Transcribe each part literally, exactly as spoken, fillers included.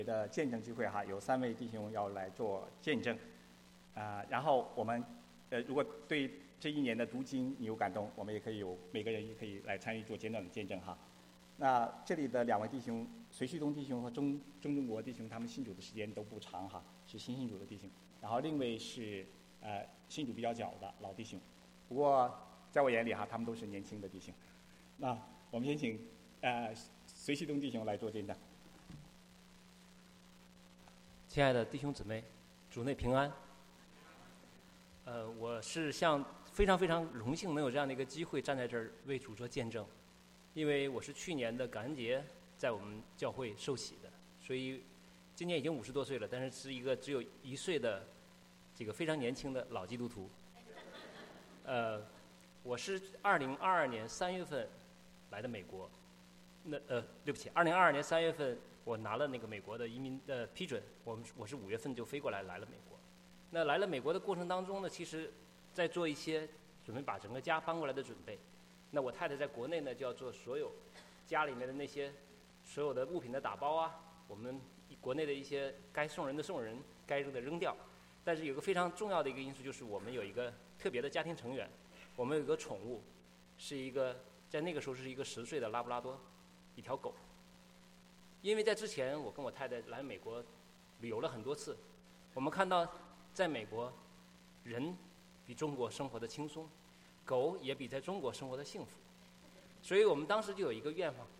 的见证聚会哈，有三位弟兄要来做见证，啊、呃，然后我们呃，如果对这一年的读经你有感动，我们也可以有每个人也可以来参与做简短的见证哈。那这里的两位弟兄，隋旭东弟兄和钟钟中国弟兄，他们信主的时间都不长哈，是新信主的弟兄。然后另一位是呃信主比较久的老弟兄，不过在我眼里哈，他们都是年轻的弟兄。那我们先请呃隋旭东弟兄来做见证。 亲爱的弟兄姊妹，主内平安。呃，我是像非常非常荣幸能有这样的一个机会站在这儿为主做见证，因为我是去年的感恩节在我们教会受洗的，所以今年已经五十多岁了，但是是一个只有一岁的这个非常年轻的老基督徒。呃，我是二零二二年三月份来的美国，那呃，对不起，二零二二年三月份。我拿了那个美国的移民的批准，我们我是五月份就飞过来来了美国。那来了美国的过程当中呢，其实在做一些准备把整个家搬过来的准备。那我太太在国内呢就要做所有家里面的那些所有的物品的打包啊，我们国内的一些该送人的送人，该扔的扔掉。但是有个非常重要的一个因素，就是我们有一个特别的家庭成员，我们有一个宠物，是一个在那个时候是一个十岁的拉布拉多，一条狗。因为在之前我跟我太太来美国旅游了很多次，我们看到在美国人比中国生活的轻松，狗也比在中国生活的幸福，所以我们当时就有一个愿望，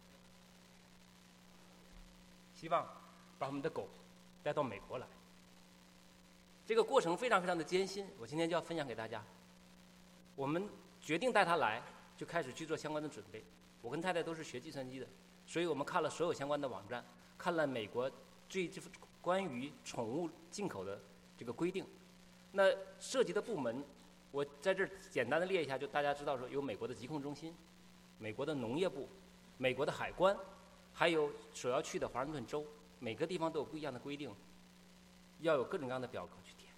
希望把我们的狗带到美国来。这个过程非常非常的艰辛，我今天就要分享给大家。我们决定带它来，就开始去做相关的准备。我跟太太都是学计算机的，所以我们看了所有相关的网站，看了美国最关于宠物进口的这个规定。那涉及的部门，我在这儿简单的列一下，就大家知道说有美国的疾控中心、美国的农业部、美国的海关，还有所要去的华盛顿州，每个地方都有不一样的规定，要有各种各样的表格去填。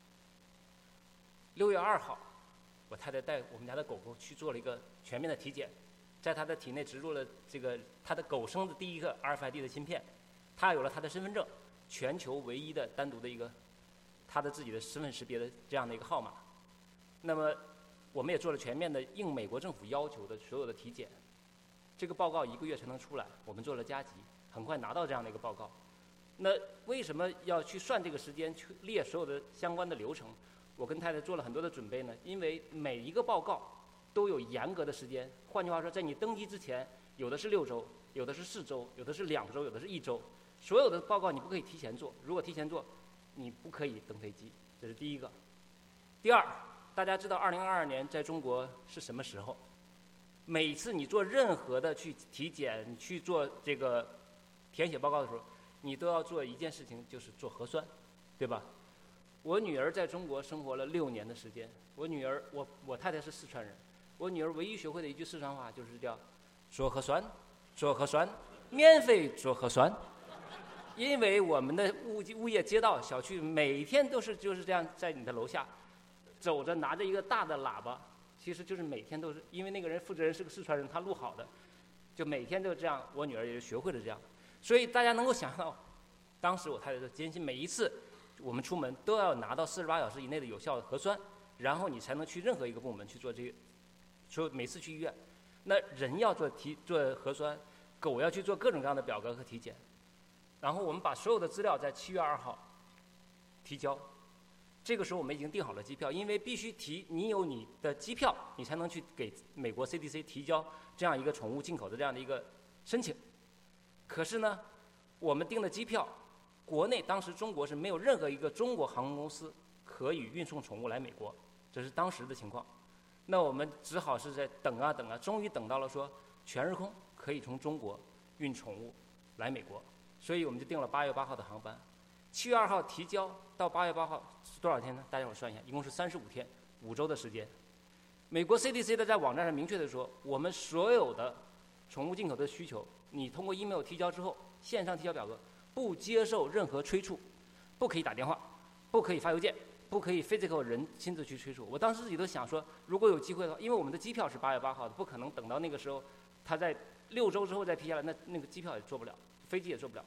六月二号，我太太带我们家的狗狗去做了一个全面的体检。在他的体内植入了这个他的狗生的第一个 R F I D 的芯片，他有了他的身份证，全球唯一的单独的一个他的自己的身份识别的这样的一个号码。那么我们也做了全面的应美国政府要求的所有的体检，这个报告一个月才能出来，我们做了加急，很快拿到这样的一个报告。那为什么要去算这个时间，去列所有的相关的流程？我跟太太做了很多的准备呢，因为每一个报告都有严格的时间，换句话说，在你登机之前，有的是六周，有的是四周，有的是两周，有的是一周。所有的报告你不可以提前做，如果提前做，你不可以登飞机，这是第一个。第二，大家知道二零二二年在中国是什么时候？每次你做任何的去体检、你去做这个填写报告的时候，你都要做一件事情，就是做核酸，对吧？我女儿在中国生活了六年的时间，我女儿，我我太太是四川人。我女儿唯一学会的一句四川话就是叫做核酸，做核酸，免费做核酸。因为我们的物物业街道小区每天都是就是这样，在你的楼下走着拿着一个大的喇叭，其实就是每天都是，因为那个人负责人是个四川人，他录好的，就每天都这样，我女儿也就学会了这样。所以大家能够想到，当时我太太的艰辛，每一次我们出门都要拿到四十八小时以内的有效的核酸，然后你才能去任何一个部门去做这个。说每次去医院，那人要做体做核酸，狗要去做各种各样的表格和体检，然后我们把所有的资料在七月二号提交。这个时候我们已经订好了机票，因为必须提你有你的机票，你才能去给美国 C D C 提交这样一个宠物进口的这样的一个申请。可是呢，我们订的机票，国内当时中国是没有任何一个中国航空公司可以运送宠物来美国，这是当时的情况。那我们只好是在等啊等啊，终于等到了说全日空可以从中国运宠物来美国，所以我们就订了八月八号的航班。七月二号提交到八月八号是多少天呢？大家伙算一下，一共是三十五天，五周的时间。美国 C D C 的在网站上明确的说，我们所有的宠物进口的需求，你通过 email 提交之后，线上提交表格，不接受任何催促，不可以打电话，不可以发邮件。不可以 physical 人亲自去催促。我当时自己都想说，如果有机会的话，因为我们的机票是八月八号的，不可能等到那个时候，他在六周之后再批下来，那那个机票也做不了，飞机也做不了。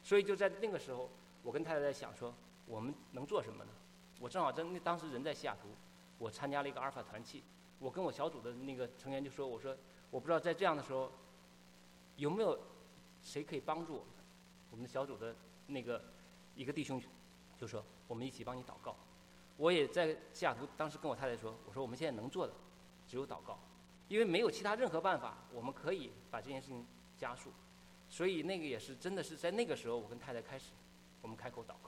所以就在那个时候，我跟太太在想说，我们能做什么呢？我正好在那当时人在西雅图，我参加了一个阿尔法团契，我跟我小组的那个成员就说，我说我不知道在这样的时候，有没有谁可以帮助我们？我们的小组的那个一个弟兄就说，我们一起帮你祷告。我也在西雅图当时跟我太太说，我说我们现在能做的只有祷告，因为没有其他任何办法，我们可以把这件事情加速。所以那个也是真的是在那个时候，我跟太太开始，我们开口祷告。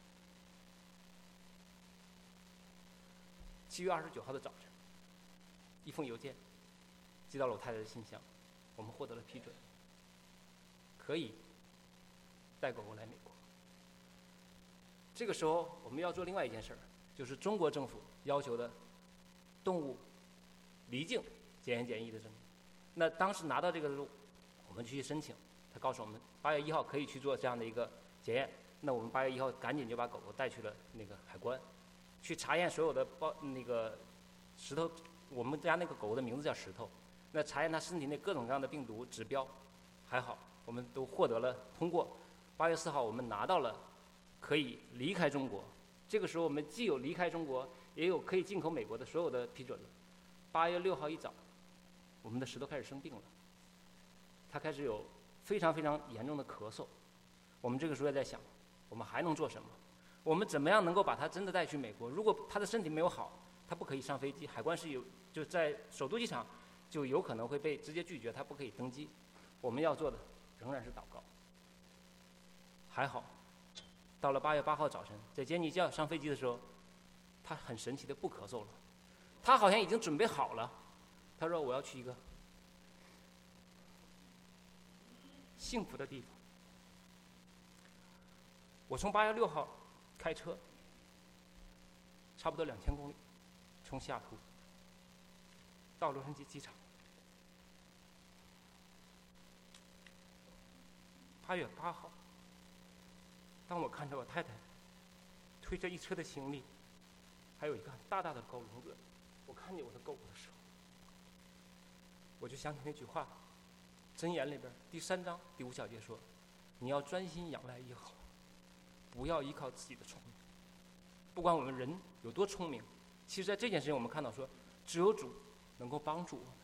七月二十九号的早晨，一封邮件寄到了我太太的信箱，我们获得了批准，可以带狗狗来美国。这个时候我们要做另外一件事儿，就是中国政府要求的动物离境检验检疫的证明。那当时拿到这个路，我们去申请，他告诉我们八月一号可以去做这样的一个检验。那我们八月一号赶紧就把狗狗带去了那个海关，去查验所有的包那个石头，我们家那个狗狗的名字叫石头，那查验它身体内各种各样的病毒指标，还好我们都获得了通过。八月四号我们拿到了可以离开中国，这个时候我们既有离开中国，也有可以进口美国的所有的批准了。八月六号一早，我们的石头开始生病了，它开始有非常非常严重的咳嗽。我们这个时候也在想，我们还能做什么？我们怎么样能够把它真的带去美国？如果他的身体没有好，他不可以上飞机，海关是有就在首都机场就有可能会被直接拒绝，他不可以登机。我们要做的仍然是祷告。还好，到了八月八号早晨，在杰尼叫上飞机的时候，他很神奇的不咳嗽了，他好像已经准备好了。他说我要去一个幸福的地方。我从八月六号开车，差不多两千公里，从西雅图到洛杉矶机场。八月八号，当我看着我太太推着一车的行李，还有一个很大大的狗笼子，我看见我的狗狗的时候，我就想起那句话，箴言里边第三章第五小节说：“你要专心仰赖耶和华，不要依靠自己的聪明。”不管我们人有多聪明，其实在这件事情我们看到说，只有主能够帮助我们。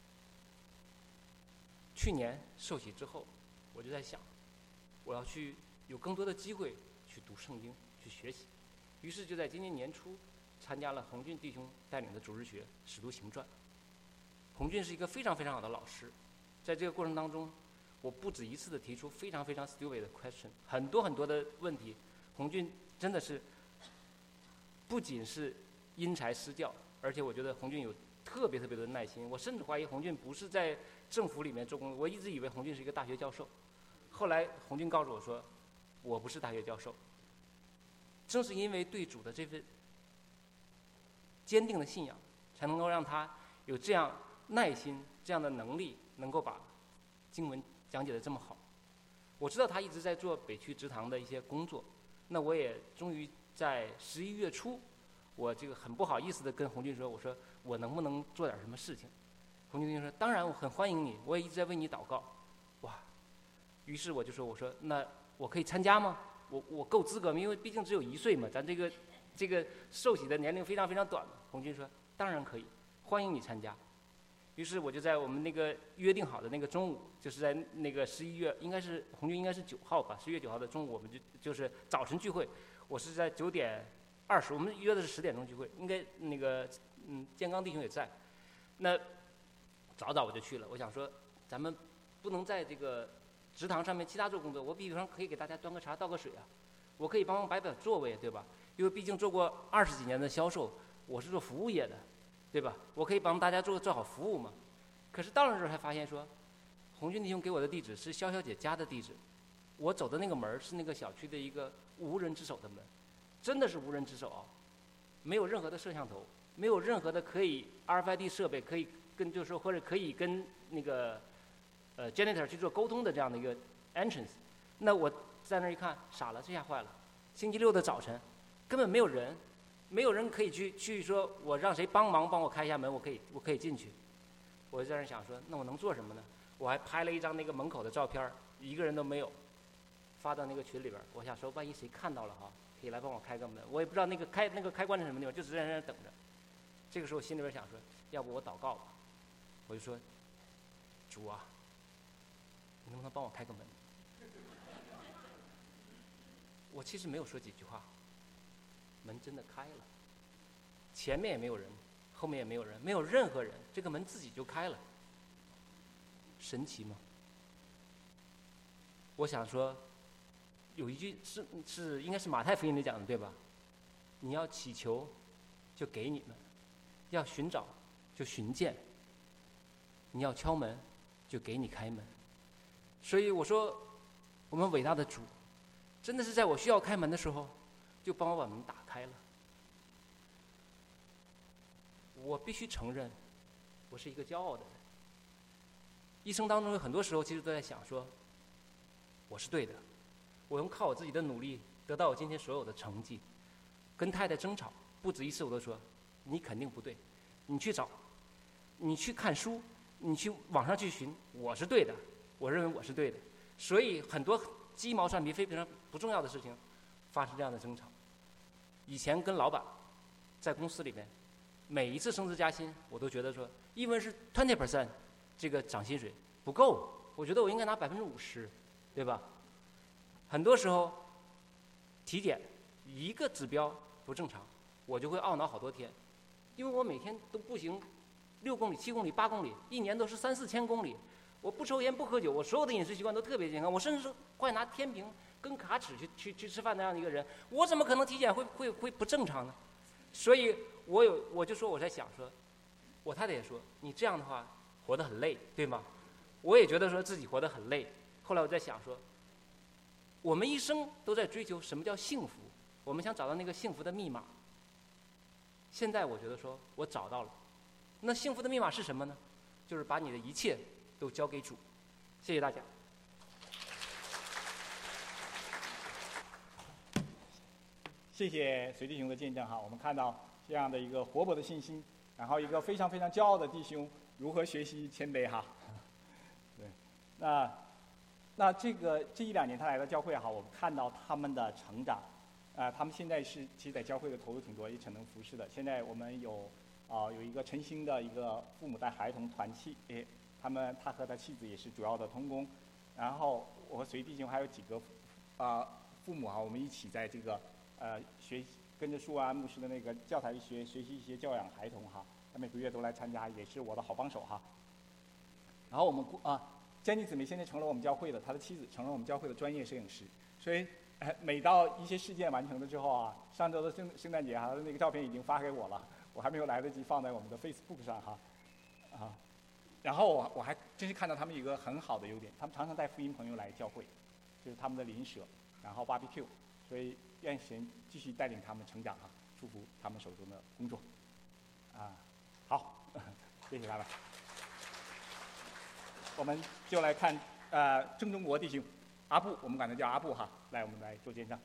去年受洗之后，我就在想，我要去有更多的机会去读圣经，去学习。于是就在今年年初，参加了洪俊弟兄带领的主日学《使徒行传》。洪俊是一个非常非常好的老师，在这个过程当中，我不止一次的提出非常非常 stupid 的 question， 很多很多的问题，洪俊真的是不仅是因材施教，而且我觉得洪俊有特别特别的耐心。我甚至怀疑洪俊不是在政府里面做工，我一直以为洪俊是一个大学教授。后来洪俊告诉我说，我不是大学教授。正是因为对主的这份坚定的信仰，才能够让他有这样耐心、这样的能力，能够把经文讲解得这么好。我知道他一直在做北区职堂的一些工作，那我也终于在十一月初，我这个很不好意思的跟洪俊说，我说我能不能做点什么事情？洪俊就说当然，我很欢迎你，我也一直在为你祷告。哇！于是我就说，我说那我可以参加吗？我我够资格吗？因为毕竟只有一岁嘛，咱这个这个受洗的年龄非常非常短。洪俊说当然可以，欢迎你参加。于是我就在我们那个约定好的那个中午，就是在那个十一月，应该是洪俊应该是九号吧，十一月九号的中午，我们就就是早晨聚会。我是在九点二十，我们约的是十点钟聚会，应该那个嗯建刚弟兄也在。那早早我就去了，我想说咱们不能在这个职堂上面其他做工作，我比方可以给大家端个茶倒个水啊，我可以帮忙摆摆座位，对吧？因为毕竟做过二十几年的销售，我是做服务业的，对吧？我可以帮大家做做好服务嘛。可是到了这儿才发现说，洪俊弟兄给我的地址是潇潇姐家的地址，我走的那个门是那个小区的一个无人值守的门，真的是无人值守啊，没有任何的摄像头，没有任何的可以 R F I D 设备可以跟就是说或者可以跟那个呃 janitor 去做沟通的这样的一个 entrance。那我在那儿一看，傻了，这下坏了。星期六的早晨，根本没有人，没有人可以去去说我让谁帮忙帮我开一下门，我可以我可以进去。我就在那儿想说，那我能做什么呢？我还拍了一张那个门口的照片，一个人都没有。 发到那个群里边儿，我想说万一谁看到了哈，可以来帮我开个门。我也不知道那个开那个开关是什么地方，就只在那儿等着。这个时候心里边想说，要不我祷告吧，我就说，主啊，你能不能帮我开个门？我其实没有说几句话，门真的开了，前面也没有人，后面也没有人，没有任何人，这个门自己就开了。神奇吗？我想说，有一句是是应该是马太福音里讲的，对吧？你要祈求，就给你们；要寻找，就寻见；你要敲门，就给你开门。所以我说，我们伟大的主，真的是在我需要开门的时候，就帮我把门打开了。我必须承认，我是一个骄傲的人。一生当中有很多时候，其实都在想说，我是对的，我用靠我自己的努力得到我今天所有的成绩。跟太太争吵不止一次，我都说你肯定不对，你去找，你去看书，你去网上去寻，我是对的，我认为我是对的。所以很多鸡毛蒜皮、非常不重要的事情发生这样的争吵。以前跟老板在公司里面，每一次升职加薪，我都觉得说，因为是 twenty percent 这个涨薪水不够，我觉得我应该拿百分之五十，对吧？很多时候体检一个指标不正常，我就会懊恼好多天，因为我每天都步行六公里、七公里、八公里，一年都是三四千公里。我不抽烟不喝酒，我所有的饮食习惯都特别健康，我甚至是会拿天平跟卡尺去去去吃饭那样的一个人，我怎么可能体检会会会不正常呢？所以我有我就说我在想说，我太太也说你这样的话活得很累，对吗？我也觉得说自己活得很累。后来我在想说，我们一生都在追求什么叫幸福，我们想找到那个幸福的密码。现在我觉得说我找到了，那幸福的密码是什么呢？就是把你的一切都交给主。谢谢大家。 谢谢隋弟兄的见证哈，我们看到这样的一个活泼的信心，然后一个非常非常骄傲的弟兄如何学习谦卑哈。对，那那这个这一两年他来到教会哈，我们看到他们的成长，啊、呃，他们现在是其实在教会的投入挺多，也挺能服侍的。现在我们有啊、呃、有一个晨星的一个父母带孩童团契，诶，他们他和他妻子也是主要的同工，然后我和隋弟兄还有几个啊、呃、父母啊，我们一起在这个。呃，学习跟着舒安牧师的那个教材学学习一些教养孩童哈，他每个月都来参加，也是我的好帮手哈。然后我们啊，詹妮姊妹现在成了我们教会的，她的妻子成了我们教会的专业摄影师，所以呃，每到一些事件完成了之后啊，上周的圣圣诞节哈，那个照片已经发给我了，我还没有来得及放在我们的 Facebook 上哈，啊，然后我我还真是看到他们有一个很好的优点，他们常常带福音朋友来教会，就是他们的邻舍，然后 barbecue， 所以。愿神继续带领他们成长啊，祝福他们手中的工作，啊，好，谢谢他们。我们就来看呃郑中国弟兄，阿布，我们管他叫阿布哈，来我们来做见证。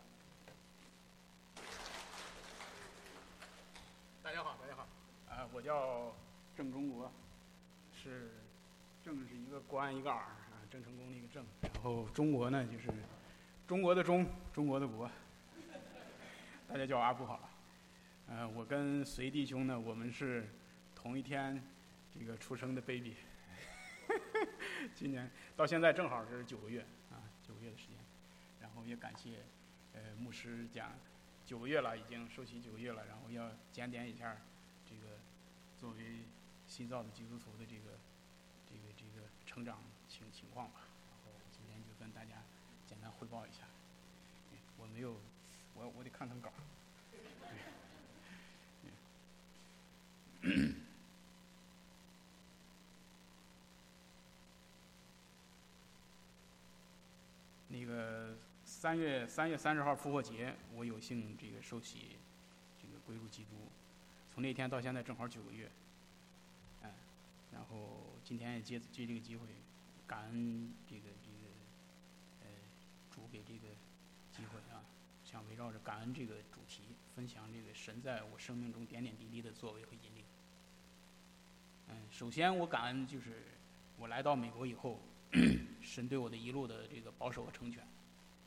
大家好，大家好，啊、呃，我叫郑中国，是郑是一个关一个耳啊，郑成功的一个郑，然后中国呢就是中国的中，中国的国。大家叫我阿布好了，呃，我跟隋弟兄呢，我们是同一天这个出生的 baby， 今年到现在正好是九个月啊，九个月的时间，然后也感谢呃牧师讲九个月了，已经受洗九个月了，然后要检点一下这个作为新造的基督徒的这个这个这个成长情情况吧，然后今天就跟大家简单汇报一下，我没有。我我得看看稿。那个三月三月三十号复活节，我有幸这个受洗，这个归入基督。从那天到现在正好九个月，嗯，然后今天也借借这个机会，感恩这个这个呃主给这个机会啊。想围绕着感恩这个主题，分享这个神在我生命中点点滴滴的作为和引领。嗯，首先我感恩就是我来到美国以后，神对我的一路的这个保守和成全。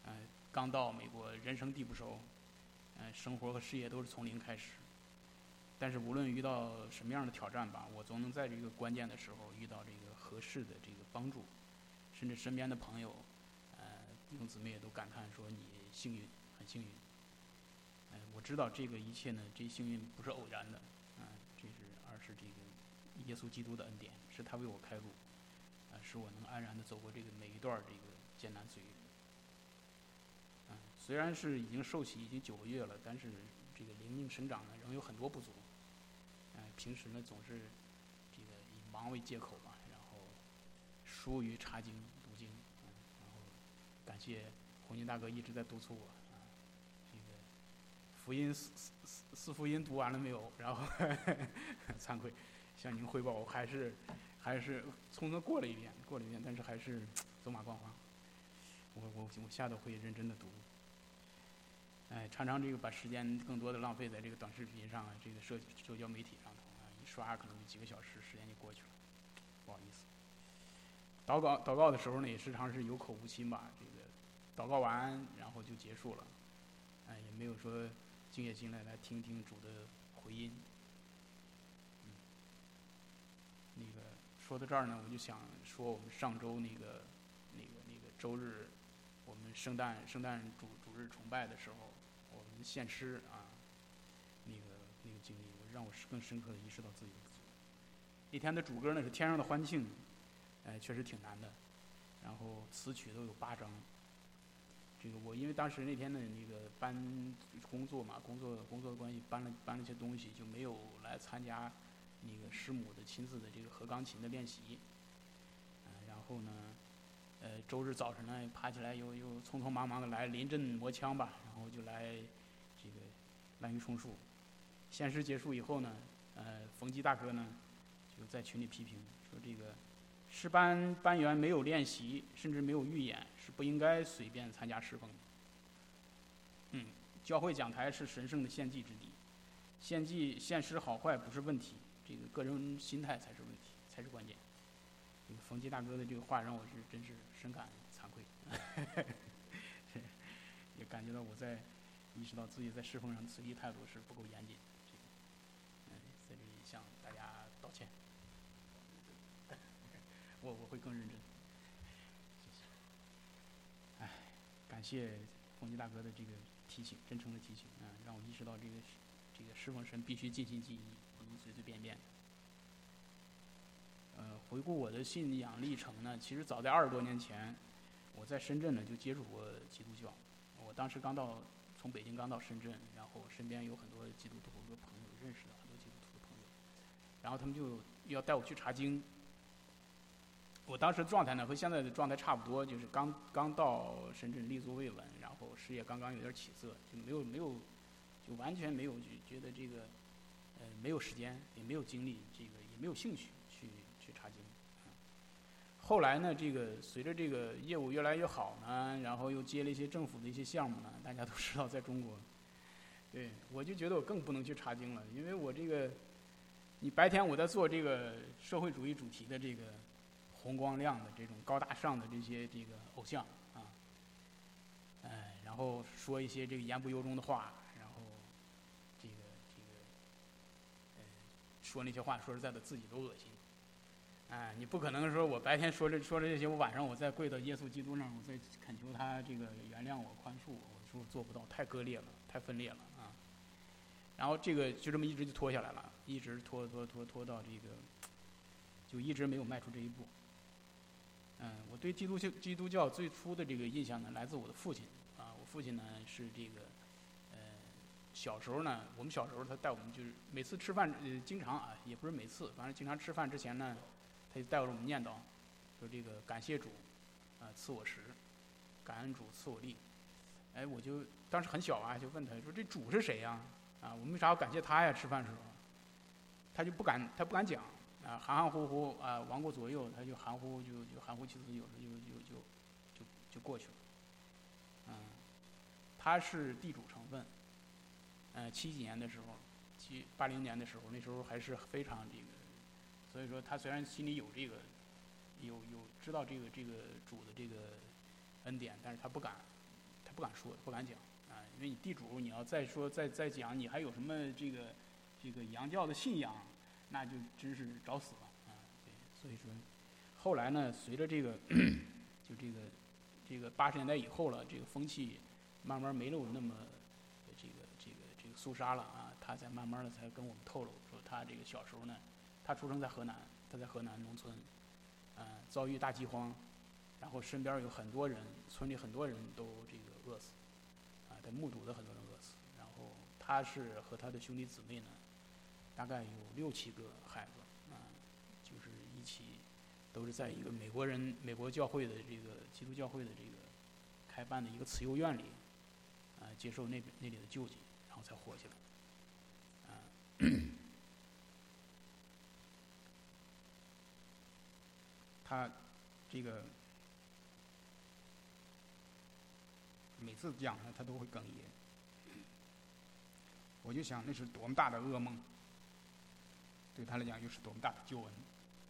呃，刚到美国，人生地不熟，呃，生活和事业都是从零开始。但是无论遇到什么样的挑战吧，我总能在这个关键的时候遇到这个合适的这个帮助，甚至身边的朋友，呃，弟兄姊妹也都感叹说你幸运，很幸运。呃，我知道这个一切呢，这幸运不是偶然的，啊、呃，这是而是这个耶稣基督的恩典，是他为我开路，啊、呃，使我能安然的走过这个每一段这个艰难岁月。啊、呃，虽然是已经受洗已经九个月了，但是这个灵命生长呢，仍有很多不足。呃，平时呢总是这个以忙为借口吧，然后疏于查经读经，嗯、呃，然后感谢红军大哥一直在督促我啊、呃，这个福音四四四四福音读完了没有？然后呵呵惭愧向您汇报，我还是还是匆匆过了一遍，过了一遍，但是还是走马观花。我我我下头会认真的读。哎，常常这个把时间更多的浪费在这个短视频上啊，这个社社交媒体上头啊，一刷可能就几个小时，时间就过去了，不好意思。祷告祷告的时候呢，也时常是有口无心吧，这个祷告完然后就结束了，哎，也没有说静下心来来听听主的回音。嗯，那个说到这儿呢，我就想说我们上周那个那个那个周日，我们圣诞圣诞主主日崇拜的时候。我们献诗啊，那个那个经历，让我更深刻的意识到自己的不足。那天的主歌呢是《天上的欢庆》，哎，确实挺难的。然后词曲都有八章。这个我因为当时那天呢那个搬工作嘛，工作工作的关系搬了搬了些东西，就没有来参加那个师母的亲自的这个和钢琴的练习。啊，然后呢。呃，周日早晨呢，爬起来又又匆匆忙忙的来临阵磨枪吧，然后就来这个滥竽充数。献诗结束以后呢，呃，冯基大哥呢就在群里批评说，这个诗班班员没有练习，甚至没有预演，是不应该随便参加诗奉的。嗯，教会讲台是神圣的献祭之地，献祭献诗好坏不是问题，这个个人心态才是问题，才是关键。这个冯基大哥的这个话让我是真是深感惭愧，也感觉到我在意识到自己在侍奉上的随意态度是不够严谨，这个，嗯，在这里向大家道歉，我我会更认真，谢谢。哎，感谢冯基大哥的这个提醒，真诚的提醒，嗯，让我意识到这个这个侍奉神必须尽心尽意，不能随随便便。呃，回顾我的信仰历程呢，其实早在二十多年前，我在深圳呢就接触过基督教。我当时刚到，从北京刚到深圳，然后身边有很多基督徒的朋友，认识了很多基督徒的朋友，然后他们就要带我去查经。我当时的状态呢和现在的状态差不多，就是刚刚到深圳立足未稳，然后事业刚刚有点起色，就没有没有，就完全没有就觉得这个，呃，没有时间，也没有精力，这个也没有兴趣去。去查经，后来呢，这个随着这个业务越来越好呢，然后又接了一些政府的一些项目呢，大家都知道，在中国，对我就觉得我更不能去查经了，因为我这个，你白天我在做这个社会主义主题的这个红光亮的这种高大上的这些这个偶像啊，哎，然后说一些这个言不由衷的话，然后这个这个，呃，说那些话，说实在的，自己都恶心。哎，你不可能说我白天说这说这些，我晚上我再跪到耶稣基督那儿，我再恳求他这个原谅我、宽恕我，我说我做不到，太割裂了，太分裂了啊。然后这个就这么一直就拖下来了，一直拖拖拖拖到这个，就一直没有迈出这一步。嗯，我对基督教基督教最初的这个印象呢，来自我的父亲啊，我父亲呢是这个，呃，小时候呢，我们小时候他带我们就是每次吃饭，呃，经常啊，也不是每次，反正经常吃饭之前呢。他就带着我们念叨，说这个感谢主，啊、呃、赐我食，感恩主赐我力。哎，我就当时很小啊，就问他说这主是谁呀？啊，我们为啥要感谢他呀？吃饭时候，他就不敢，他不敢讲啊，含含糊糊啊，王过左右，他就含糊就就含糊其辞，有时候就就就就就过去了。嗯，他是地主成分，呃，七几年的时候，七八零年的时候，那时候还是非常这个。所以说，他虽然心里有这个，有有知道这个这个主的这个恩典，但是他不敢不敢说，不敢讲啊，因为你地主你要再说再再讲你还有什么这个这个洋教的信仰，那就真是找死了啊！对，所以说后来呢，随着这个就这个这个八十年代以后了，这个风气慢慢没有那么这个这个这个肃杀了啊，他才慢慢的才跟我们透露说他这个小时候呢，他出生在河南，他在河南农村，啊、遭遇大饥荒。然后身边有很多人，村里很多人都这个饿死，啊，他目睹的很多人饿死。然后他是和他的兄弟姊妹呢，大概有六七个孩子，啊，就是一起，都是在一个美国人美国教会的这个基督教会的这个开办的一个慈幼院里，啊，接受那那里的救济，然后才活下来，啊。他这个。每次讲呢，他都会哽咽。我就想，那是多么大的噩梦，对他来讲又是多么大的救恩。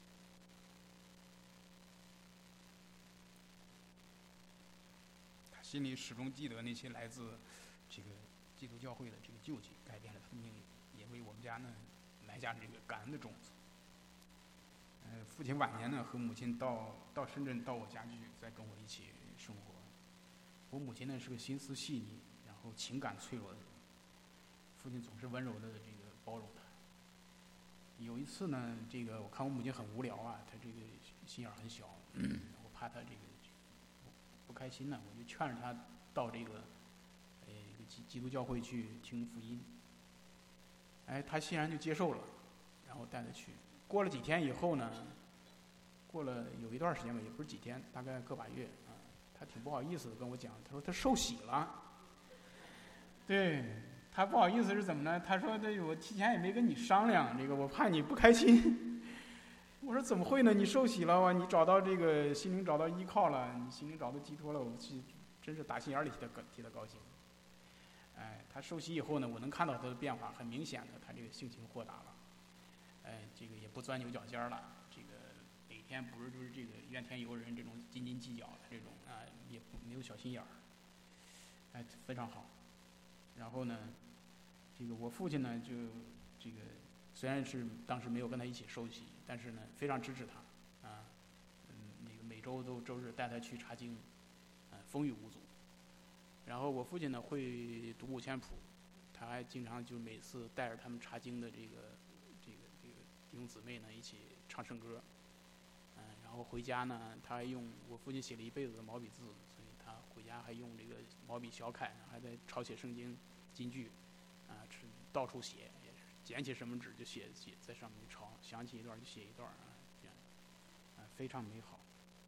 他心里始终记得那些来自这个基督教会的这个救济，改变了他的命运，也为我们家呢埋下这个感恩的种子。呃，父亲晚年呢，和母亲到到深圳到我家去，再跟我一起生活。我母亲呢是个心思细腻，然后情感脆弱的人，父亲总是温柔的这个包容她。有一次呢，这个我看我母亲很无聊啊，她这个心眼很小，我怕她这个不开心呢，我就劝着她到这个呃基基督教会去听福音。哎，她欣然就接受了，然后带她去。过了几天以后呢，过了有一段时间吧，也不是几天，大概个把月啊。他挺不好意思的跟我讲，他说他受洗了。对，他不好意思是怎么呢？他说这我提前也没跟你商量，这个我怕你不开心。我说怎么会呢？你受洗了，你找到这个心灵找到依靠了，你心灵找到寄托了，我去真是打心眼里替他替他高兴。哎，他受洗以后呢，我能看到他的变化，很明显的，他这个性情豁达了，哎，这个也不钻牛角尖了，这个。每天不是就是这个怨天尤人这种斤斤计较的这种啊，也不没有小心眼儿，哎，非常好。然后呢，这个我父亲呢就这个虽然是当时没有跟他一起受洗，但是呢非常支持他，啊，嗯，那个每周都周日带他去查经，啊，风雨无阻。然后我父亲呢会读五千谱，他还经常就每次带着他们查经的这个这个这个弟兄姊妹呢一起唱圣歌。嗯，然后回家呢，他还用我父亲写了一辈子的毛笔字，所以他回家还用这个毛笔小楷，还在抄写圣经金句，啊，是到处写，也是捡起什么纸就写写在上面就抄，想起一段就写一段啊，这样，啊，非常美好。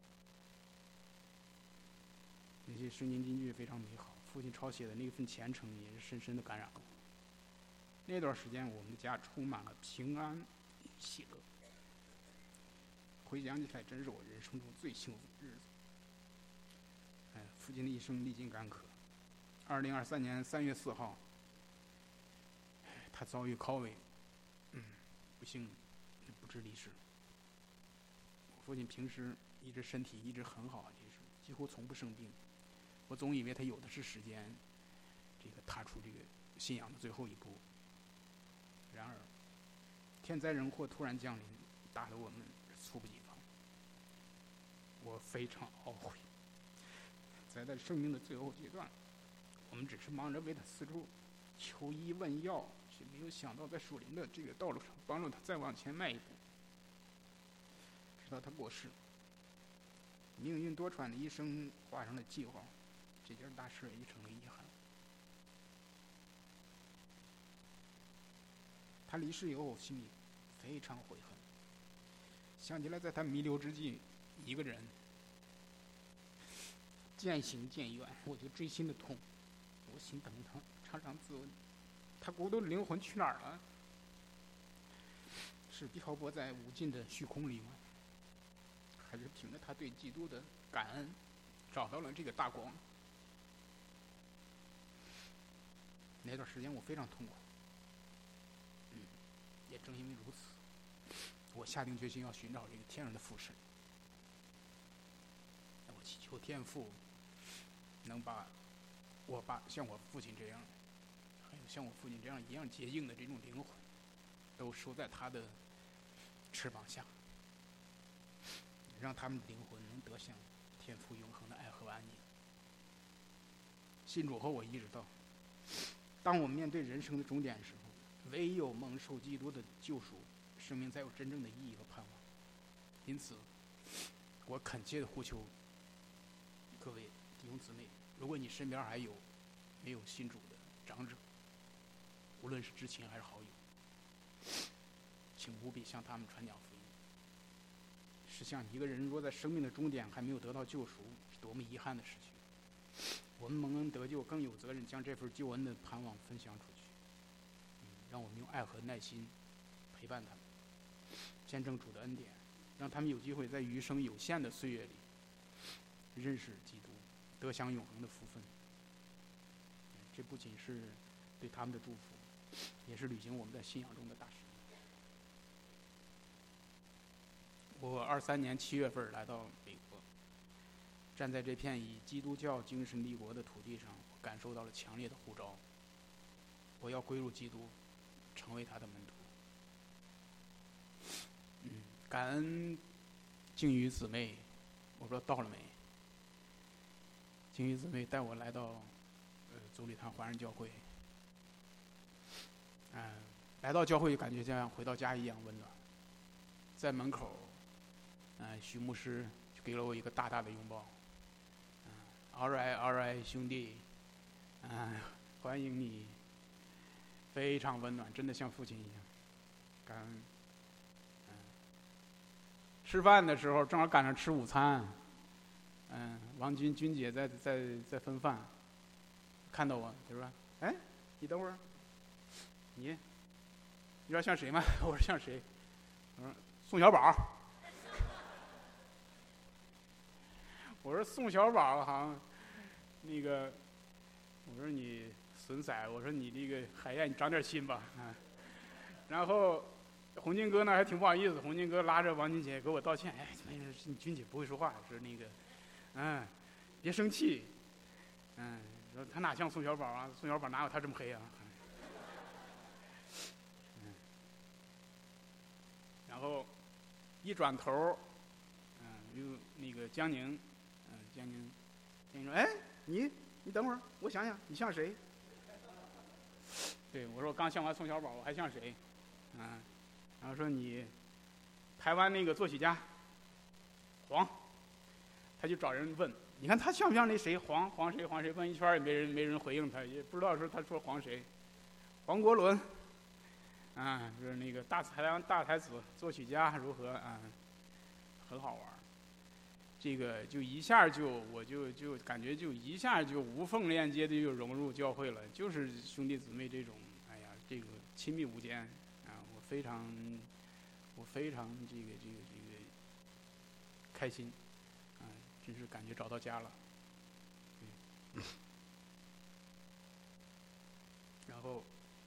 那些圣经金句非常美好，父亲抄写的那份虔诚也是深深的感染了。那段时间，我们的家充满了平安喜乐。回想起来，真是我人生中最幸福的日子。哎，父亲的一生历经坎坷。二零二三年三月四号，他遭遇高危，嗯，不幸不治离世。我父亲平时一直身体一直很好，就是几乎从不生病。我总以为他有的是时间，这个踏出这个信仰的最后一步。然而，天灾人祸突然降临，打得我们猝不及防。我非常懊悔，在他生命的最后阶段，我们只是忙着为他四处求医问药，却没有想到在属灵的这个道路上帮助他再往前迈一步。直到他过世，命运多舛的一生画上了记号，这件大事也成了遗憾。他离世以后，我心里非常悔恨。想起来，在他弥留之际，一个人渐行渐远，我就锥心的痛。我心疼他，常常自问：他孤独的灵魂去哪儿了？是漂泊在无尽的虚空里吗？还是凭着他对基督的感恩，找到了这个大光？那段时间我非常痛苦。嗯，也正因为如此，我下定决心要寻找这个天上的父神。我祈求天父能把我把像我父亲这样，还有像我父亲这样一样洁净的这种灵魂，都收在他的翅膀下，让他们的灵魂能得享天父永恒的爱和安宁。信主后，我意识到，当我们面对人生的终点的时候，唯有蒙受基督的救赎，生命才有真正的意义和盼望。因此，我恳切的呼求各位弟兄姊妹，如果你身边还有没有信主的长者，无论是至亲还是好友，请务必向他们传讲福音。实际上，一个人若在生命的终点还没有得到救赎，是多么遗憾的事情。我们蒙恩得救，更有责任将这份救恩的盼望分享出去。嗯，让我们用爱和耐心陪伴他们，见证主的恩典，让他们有机会在余生有限的岁月里认识基督，得享永恒的福分。这不仅是对他们的祝福，也是履行我们在信仰中的大使命。我二三年七月份来到美国，站在这片以基督教精神立国的土地上，我感受到了强烈的呼召。我要归入基督，成为他的门徒。嗯，感恩静瑜姊妹，我不知道到了没。静瑜姊妹带我来到呃祖理堂华人教会，嗯、呃，来到教会感觉像回到家一样温暖。在门口，嗯、呃，徐牧师就给了我一个大大的拥抱。嗯 ，all right all right 兄弟，嗯、呃，欢迎你，非常温暖，真的像父亲一样。感恩。嗯，吃饭的时候正好赶上吃午餐。嗯，王军军姐在在在分饭，看到我，她说：“哎，你等会儿，你，你知道像谁吗？”我说：“像谁？”我说：“宋小宝。”我说：“宋小宝好像那个，我说你损仔，我说你这个海燕，你长点心吧啊。”然后红军哥呢还挺不好意思，红军哥拉着王军姐给我道歉：“哎，那个军姐不会说话，说那个。”嗯，别生气。嗯，说他哪像宋小宝啊？宋小宝哪有他这么黑啊？嗯，然后一转头，嗯，又那个江宁，嗯，江宁，江宁说：“哎，你你等会儿，我想想，你像谁？”对我说：“我刚像完宋小宝，我还像谁？”嗯，然后说你台湾那个作曲家黄。他就找人问，你看他像不像那谁黄黄谁黄谁？问一圈也没人没人回应他，也不知道说他说黄谁，黄国伦，啊，就是那个大台湾大才子作曲家如何啊，很好玩。这个就一下就我就就感觉就一下就无缝链接的就融入教会了，就是兄弟姊妹这种，哎呀，这个亲密无间啊，我非常我非常这个这个这个开心。真是感觉找到家了，嗯、然后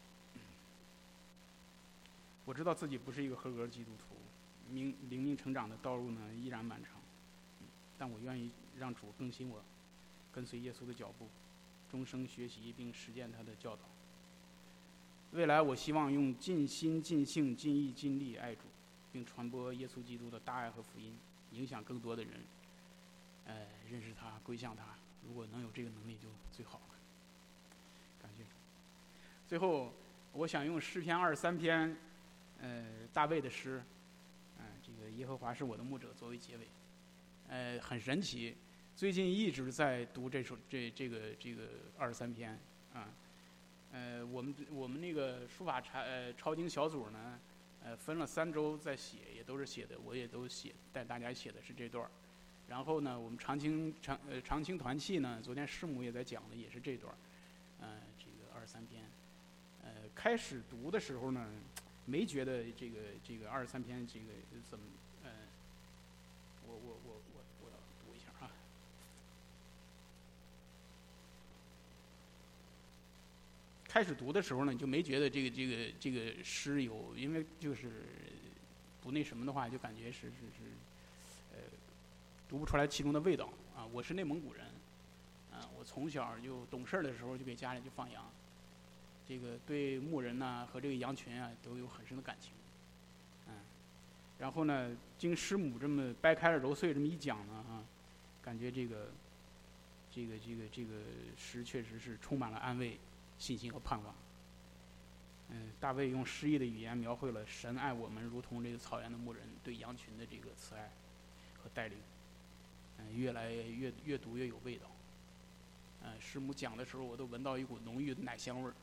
我知道自己不是一个合格基督徒，灵灵命成长的道路呢依然漫长，但我愿意让主更新我，跟随耶稣的脚步，终生学习并实践他的教导。未来我希望用尽心尽性尽意尽力爱主，并传播耶稣基督的大爱和福音，影响更多的人。呃，认识他，归向他。如果能有这个能力，就最好了。感谢主。最后，我想用诗篇二十三篇，呃，大卫的诗，啊、呃，这个耶和华是我的牧者作为结尾。呃，很神奇，最近一直在读这首这这个这个二十三篇啊。呃，我们我们那个书法查呃抄经小组呢，呃，分了三周在写，也都是写的，我也都写，带大家写的是这段儿。然后呢，我们长青长呃长青团契呢，昨天师母也在讲的，也是这段，呃，这个二十三篇，呃，开始读的时候呢，没觉得这个这个二十三篇这个怎么，呃，我我我我我要读一下啊。开始读的时候呢，就没觉得这个这个这个诗有，因为就是不那什么的话，就感觉是是是，呃。读不出来其中的味道啊！我是内蒙古人，啊， 啊，我从小就懂事儿的时候就给家里就放羊，这个对牧人呐、和这个羊群啊都有很深的感情。嗯，然后呢，经师母这么掰开了揉碎这么一讲呢，啊，感觉这个这个这个这个诗确实是充满了安慰、信心和盼望。嗯，大卫用诗意的语言描绘了神爱我们如同这个草原的牧人对羊群的这个慈爱和带领。嗯，越来越越读越有味道。嗯，师母讲的时候，我都闻到一股浓郁的奶香味儿。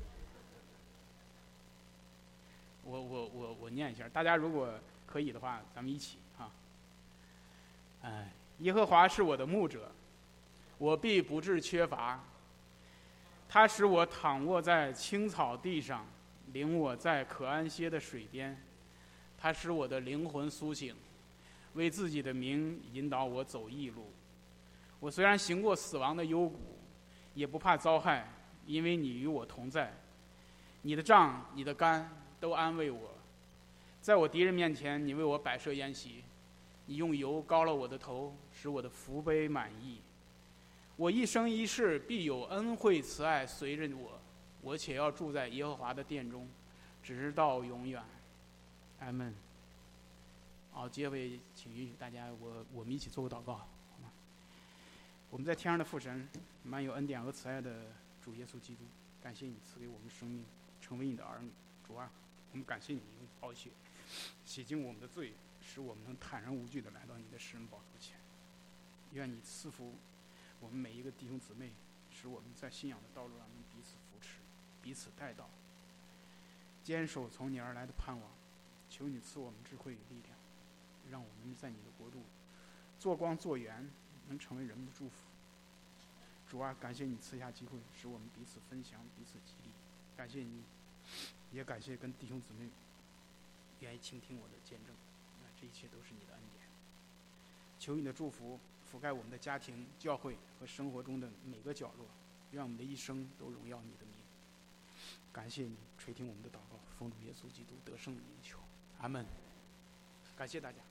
我我我我念一下，大家如果可以的话，咱们一起啊。哎，耶和华是我的牧者，我必不致缺乏。他使我躺卧在青草地上，领我在可安歇的水边。他使我的灵魂苏醒，为自己的名引导我走义路。我虽然行过死亡的幽谷，也不怕遭害，因为你与我同在。你的杖，你的竿都安慰我。在我敌人面前，你为我摆设筵席，你用油膏了我的头，使我的福杯满溢。我一生一世必有恩惠慈爱随着我，我且要住在耶和华的殿中，直到永远。阿们。好，结尾请允许大家我我们一起做个祷告，好吗？我们在天上的父神，满有恩典和慈爱的主耶稣基督，感谢你赐给我们生命，成为你的儿女。主啊，我们感谢你用宝血洗净我们的罪，使我们能坦然无惧地来到你的施恩宝座前。愿你赐福我们每一个弟兄姊妹，使我们在信仰的道路上能彼此扶持，彼此带到，坚守从你而来的盼望。求你赐我们智慧与力量，让我们在你的国度做光做盐，能成为人们的祝福。主啊，感谢你赐下机会，使我们彼此分享，彼此激励。感谢你，也感谢跟弟兄姊妹愿意倾听我的见证。这一切都是你的恩典。求你的祝福覆盖我们的家庭、教会和生活中的每个角落，让我们的一生都荣耀你的名。感谢你垂听我们的祷告，奉主耶稣基督得胜的名求，阿门。感谢大家。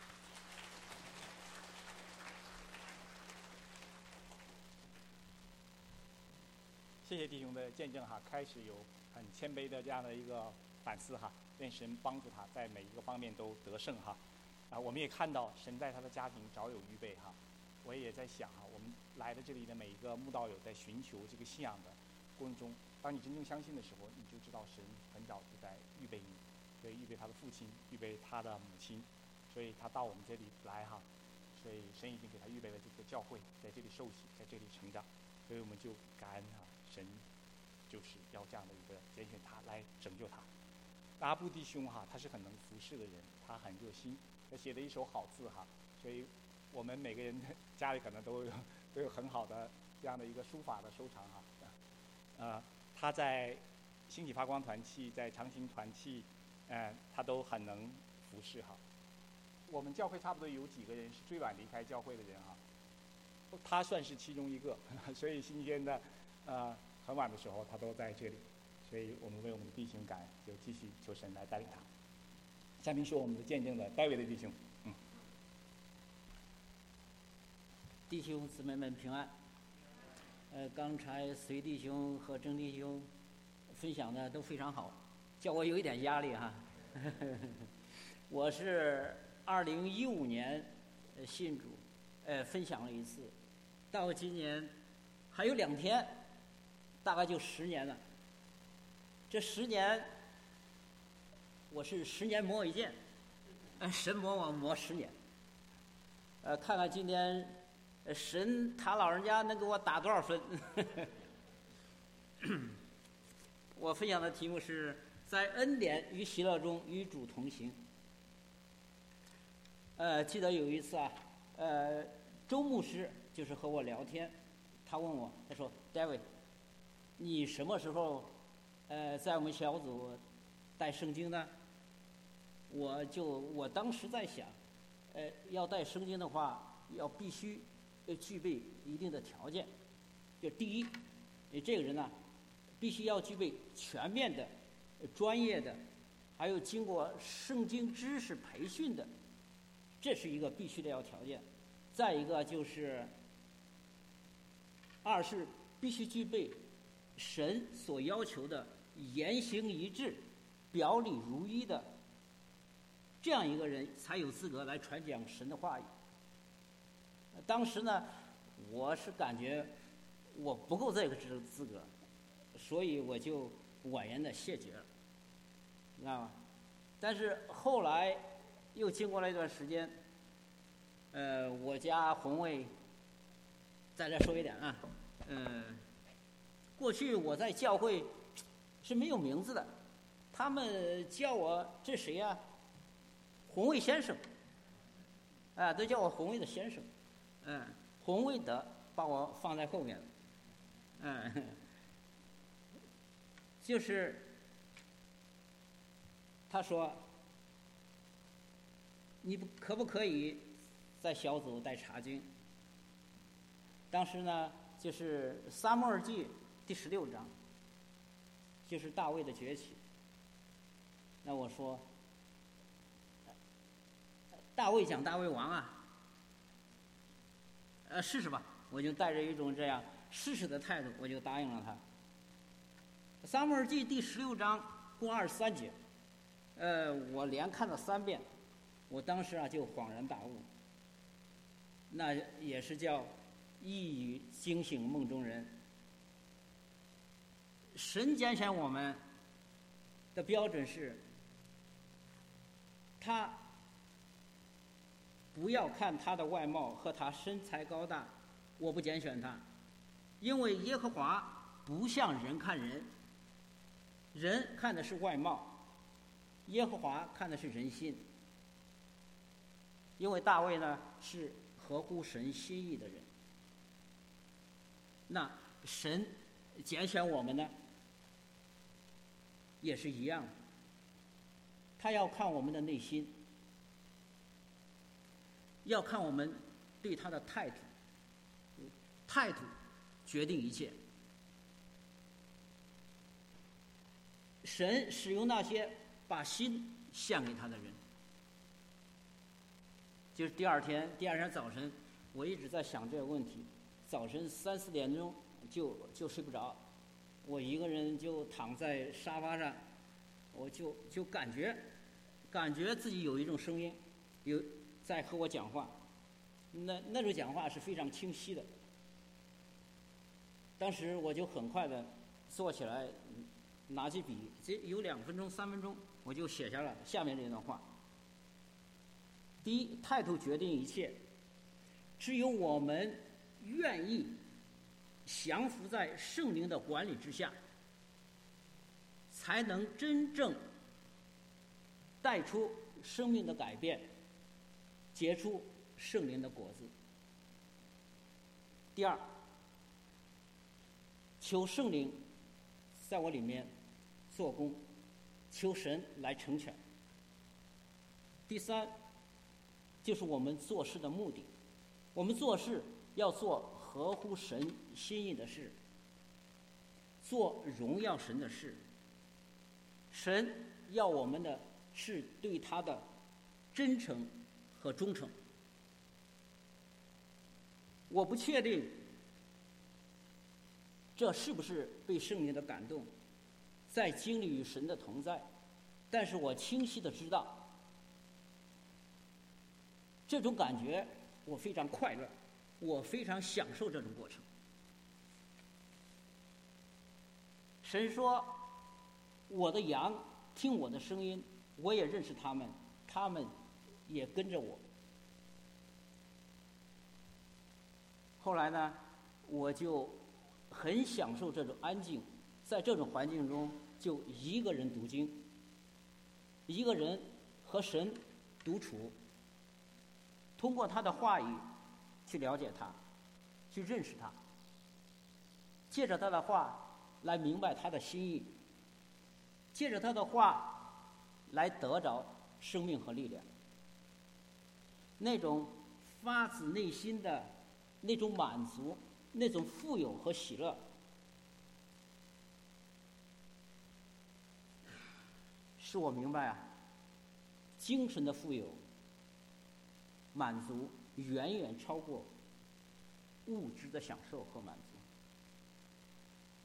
谢谢弟兄的见证哈，开始有很谦卑的这样的一个反思哈，愿神帮助他在每一个方面都得胜哈。啊，我们也看到神在他的家庭早有预备哈。我也在想哈，我们来的这里的每一个慕道友在寻求这个信仰的过程中，当你真正相信的时候，你就知道神很早就在预备你，对，预备他的父亲，预备他的母亲，所以他到我们这里来哈，所以神已经给他预备了这个教会，在这里受洗，在这里成长，所以我们就感恩哈，神就是要这样的一个拣选他来拯救他。阿布弟兄哈，他是很能服侍的人，他很热心，他写了一手好字哈，所以我们每个人家里可能都有都有很好的这样的一个书法的收藏哈。呃，他在星体发光团契，在长行团契，呃，他都很能服侍哈。我们教会差不多有几个人是最晚离开教会的人哈，他算是其中一个，所以今天的呃很晚的时候他都在这里，所以我们为我们的弟兄感恩，就继续求神来带领他。下面是我们的见证的戴维的弟兄，嗯， 弟兄姊妹们平安。呃，刚才隋弟兄和郑弟兄分享的都非常好，叫我有一点压力哈。我是二零一五年信主，呃，分享了一次，到今年还有两天，大概就十年了。这十年，我是十年磨一剑，呃，神磨我磨十年。呃，看看今天。神他老人家能给我打多少分？我分享的题目是在恩典与喜乐中与主同行。呃，记得有一次啊，呃，周牧师就是和我聊天，他问我，他说 ：“David， 你什么时候呃在我们小组带圣经呢？”我就我当时在想，呃，要带圣经的话，要必须。具备一定的条件，就第一，你这个人呢，必须要具备全面的、专业的，还有经过圣经知识培训的，这是一个必须的要条件。再一个就是， 二是必须具备神所要求的言行一致、表里如一的这样一个人，才有资格来传讲神的话语。当时呢，我是感觉我不够这个资资格，所以我就婉言的谢绝了，知道吗？但是后来又经过了一段时间，呃，我家红卫再来说一点啊，嗯、呃，过去我在教会是没有名字的，他们叫我这谁呀、啊？红卫先生，啊，都叫我红卫的先生，嗯，红卫的把我放在后面了，嗯，就是他说，你不可不可以在小组带查经？当时呢，就是撒母耳记第十六章，就是大卫的崛起。那我说，大卫讲大卫王啊，呃，试试吧。我就带着一种这样试试的态度，我就答应了他。撒母耳记第十六章共二十三节，呃，我连看了三遍，我当时啊就恍然大悟。那也是叫一语惊醒梦中人。神拣选我们的标准是，他不要看他的外貌和他身材高大，我不拣选他，因为耶和华不像人看人，人看的是外貌，耶和华看的是人心。因为大卫呢是合乎神心意的人，那神拣选我们呢也是一样的，他要看我们的内心，要看我们对他的态度，态度决定一切。神使用那些把心献给他的人。就是第二天，第二天早晨，我一直在想这个问题。早晨三四点钟就就睡不着，我一个人就躺在沙发上，我就就感觉，感觉自己有一种声音，有在和我讲话，那那种讲话是非常清晰的。当时我就很快的坐起来，拿起笔，这有两分钟、三分钟，我就写下了下面这段话。第一，态度决定一切。只有我们愿意降服在圣灵的管理之下，才能真正带出生命的改变，结出圣灵的果子。第二，求圣灵在我里面做工，求神来成全。第三，就是我们做事的目的，我们做事要做合乎神心意的事，做荣耀神的事。神要我们的是对他的真诚和忠诚。我不确定这是不是被圣灵的感动，在经历与神的同在，但是我清晰的知道，这种感觉我非常快乐，我非常享受这种过程。神说，我的羊听我的声音，我也认识他们，他们也跟着我。后来呢，我就很享受这种安静，在这种环境中就一个人读经，一个人和神独处，通过他的话语去了解他，去认识他，借着他的话来明白他的心意，借着他的话来得着生命和力量。那种发自内心的那种满足，那种富有和喜乐，使我明白啊，精神的富有满足远远超过物质的享受和满足。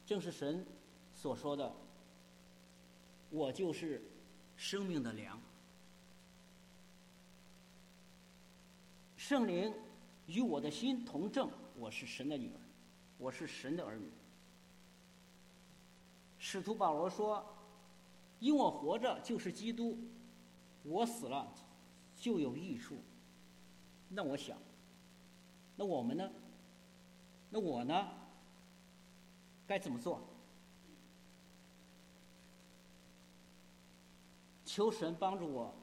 正是神所说的：“我就是生命的粮。”圣灵与我的心同证，我是神的女儿，我是神的儿女。使徒保罗说：“因我活着就是基督，我死了就有益处。”那我想，那我们呢？那我呢？该怎么做？求神帮助我，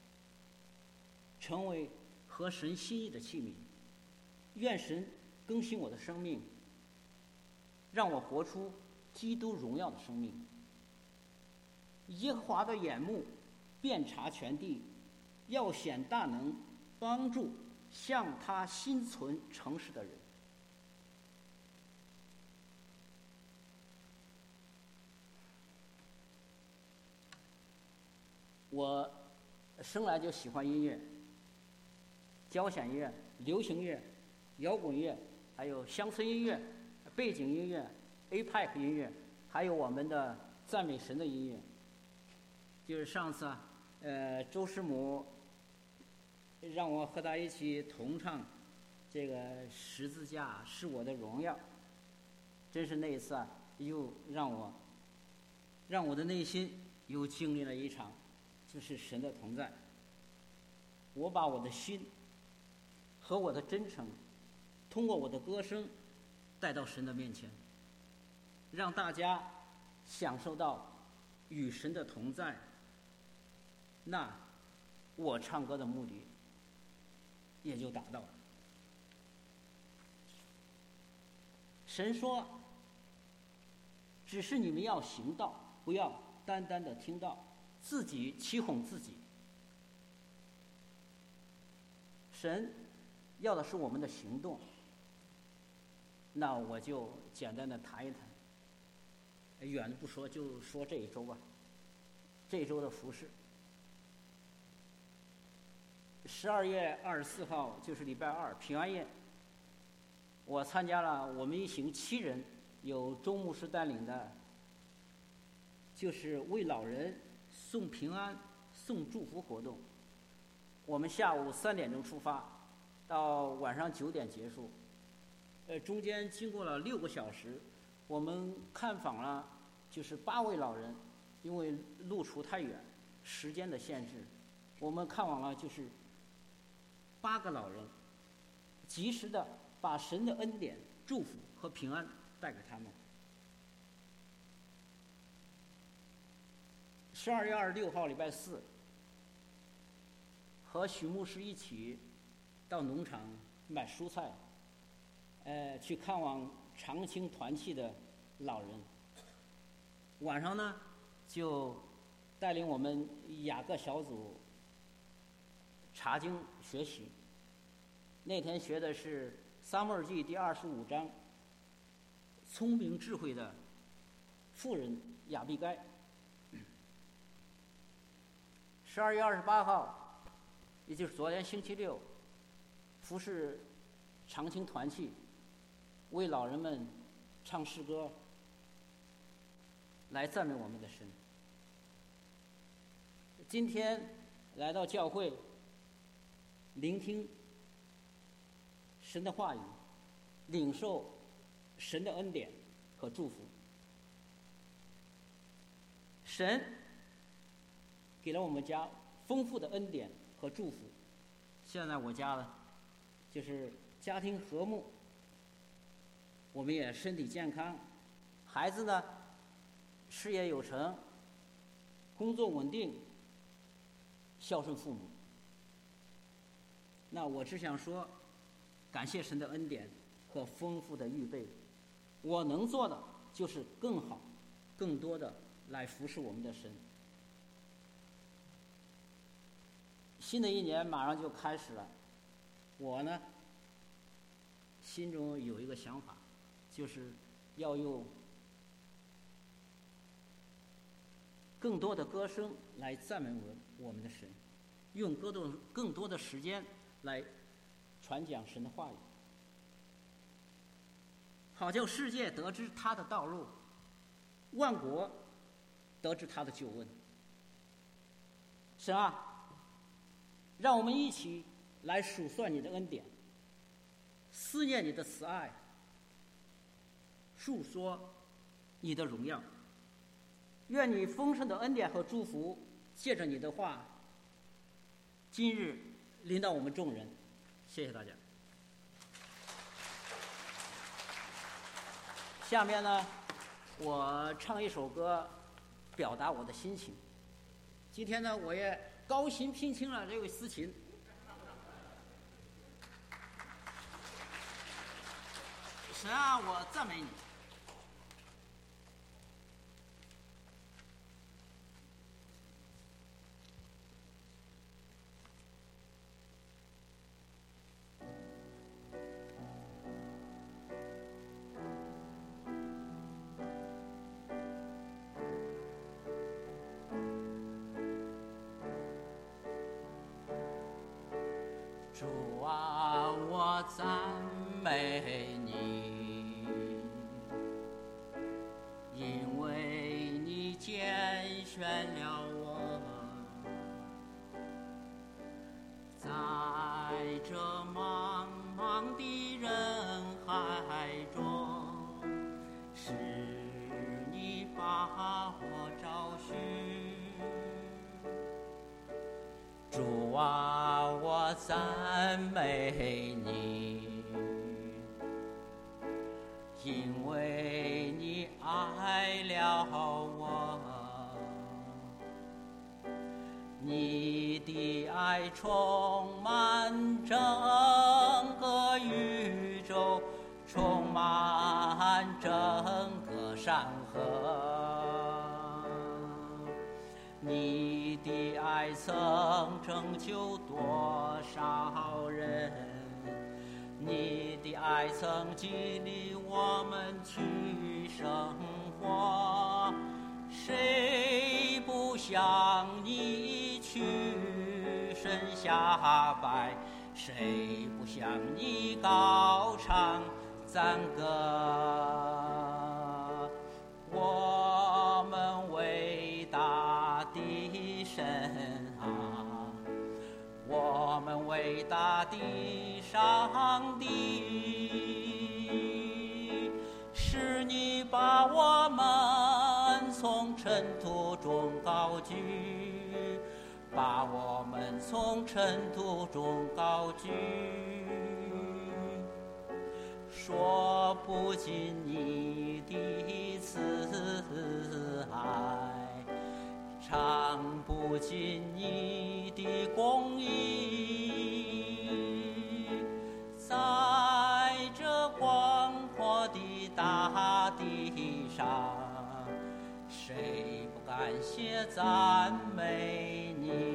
成为合神心意的器皿。愿神更新我的生命，让我活出基督荣耀的生命。耶和华的眼目遍察全地，要显大能，帮助向他心存诚实的人。我生来就喜欢音乐，交响乐、流行乐、摇滚乐，还有乡村音乐、背景音乐、A P E C 音乐，还有我们的赞美神的音乐。就是上次啊，呃，周师母让我和他一起同唱这个十字架是我的荣耀，真是那一次啊，又让我让我的内心又经历了一场就是神的同在。我把我的心和我的真诚通过我的歌声带到神的面前，让大家享受到与神的同在，那我唱歌的目的也就达到了。神说，只是你们要行道，不要单单的听道，自己欺哄自己。神要的是我们的行动。那我就简单的谈一谈，远的不说，就说这一周吧。这一周的服事，十二月二十四号就是礼拜二平安夜，我参加了我们一行七人，有周牧师带领的，就是为老人送平安、送祝福活动。我们下午三点钟出发，到晚上九点结束。呃，中间经过了六个小时，我们看访了就是八位老人，因为路途太远，时间的限制，我们看望了就是八个老人，及时的把神的恩典、祝福和平安带给他们。十二月二十六号礼拜四，和许牧师一起到农场买蔬菜。呃，去看望长青团契的老人。晚上呢，就带领我们雅各小组查经学习。那天学的是《撒母耳记》第二十五章，聪明智慧的妇人亚比该。十二月二十八号，也就是昨天星期六，服侍长青团契。为老人们唱诗歌，来赞美我们的神。今天来到教会，聆听神的话语，领受神的恩典和祝福。神给了我们家丰富的恩典和祝福。现在我家呢，就是家庭和睦。我们也身体健康，孩子呢事业有成，工作稳定，孝顺父母。那我只想说，感谢神的恩典和丰富的预备。我能做的就是更好、更多的来服侍我们的神。新的一年马上就开始了，我呢心中有一个想法。就是要用更多的歌声来赞美我们我们的神，用更多更多的时间来传讲神的话语，好叫世界得知他的道路， 万国得知他的救恩。神啊，让我们一起来数算你的恩典，思念你的慈爱，述说你的荣耀。愿你丰盛的恩典和祝福借着你的话今日临到我们众人。谢谢大家。下面呢，我唱一首歌表达我的心情。今天呢，我也高薪聘请了这位司琴。神啊，我赞美你。主啊，我赞美你，因为你拣选了我，在这茫茫的人海中，是你把我找寻。主啊，我赞美你，因为你爱了我，你的爱充满整个宇宙，充满整个山河，你的爱曾拯救多少人，你的爱曾激励我们去生活，谁不向你屈身下拜，谁不向你高唱赞歌。我们伟大的神啊，我们伟大的上帝，是你把我们从尘土中高举，把我们从尘土中高举，说不尽你的慈爱，唱不尽你的公义，在这广阔的大地上，谁不感谢赞美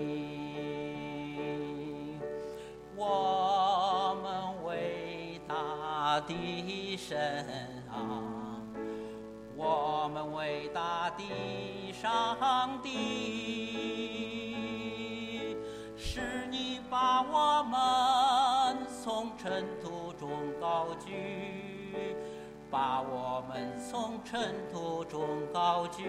你？我们伟大的神啊，我们伟大的上帝，是你把我们从尘土中高举，把我们从尘土中高举，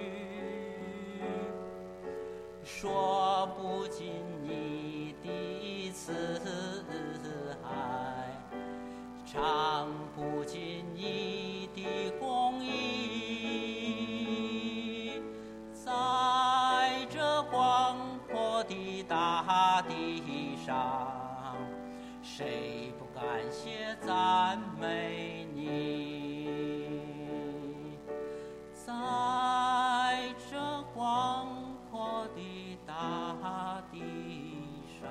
说不尽你的慈爱，唱不尽你的公义，在这广阔的大地上，谁不感谢赞美你？在这广阔的大地上，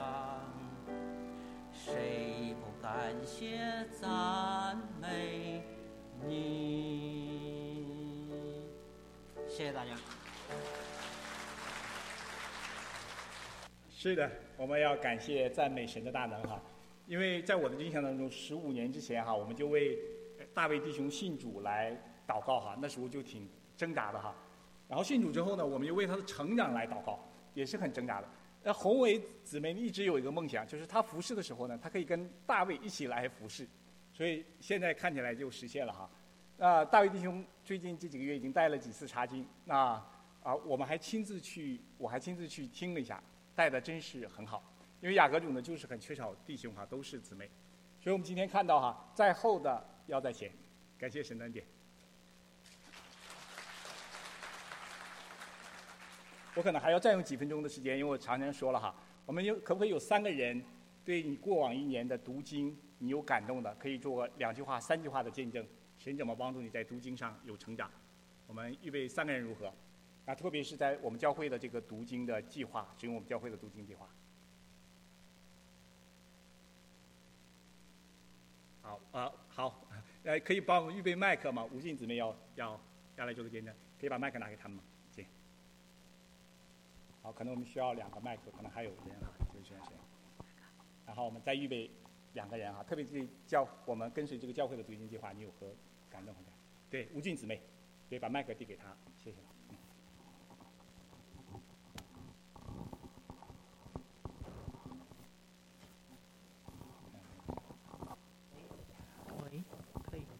谁不感谢赞美你？谢谢大家。 是的，我们要感谢赞美神的大能哈，因为在我的印象当中，十五年之前哈，我们就为大卫弟兄信主来祷告哈，那时候就挺挣扎的哈。然后信主之后呢，我们就为他的成长来祷告，也是很挣扎的。那宏伟姊妹一直有一个梦想，就是她服侍的时候呢，她可以跟大卫一起来服侍，所以现在看起来就实现了哈。 啊，大卫弟兄最近这几个月已经带了几次查经，那啊，我们还亲自去，我还亲自去听了一下，带的真是很好。因为雅各主呢，就是很缺少弟兄哈，都是姊妹，所以我们今天看到哈，在后的要在前，感谢神的恩典。我可能还要占用几分钟的时间，因为我常常说了哈，我们有可不可以有三个人对你过往一年的读经你有感动的，可以做两句话、三句话的见证，神怎么帮助你在读经上有成长？我们预备三个人如何？啊，特别是在我们教会的这个读经的计划，使用我们教会的读经计划。好啊、呃，好，呃，可以帮我们预备麦克吗？吴静姊妹要要要来做个见证，可以把麦克拿给他们吗？行。好，可能我们需要两个麦克，可能还有人哈，就是选谁。然后我们再预备两个人哈，特别是教我们跟随这个教会的读经计划，你有何感动？对，吴静姊妹，对，把麦克递给她，谢谢。嗯喂，可以。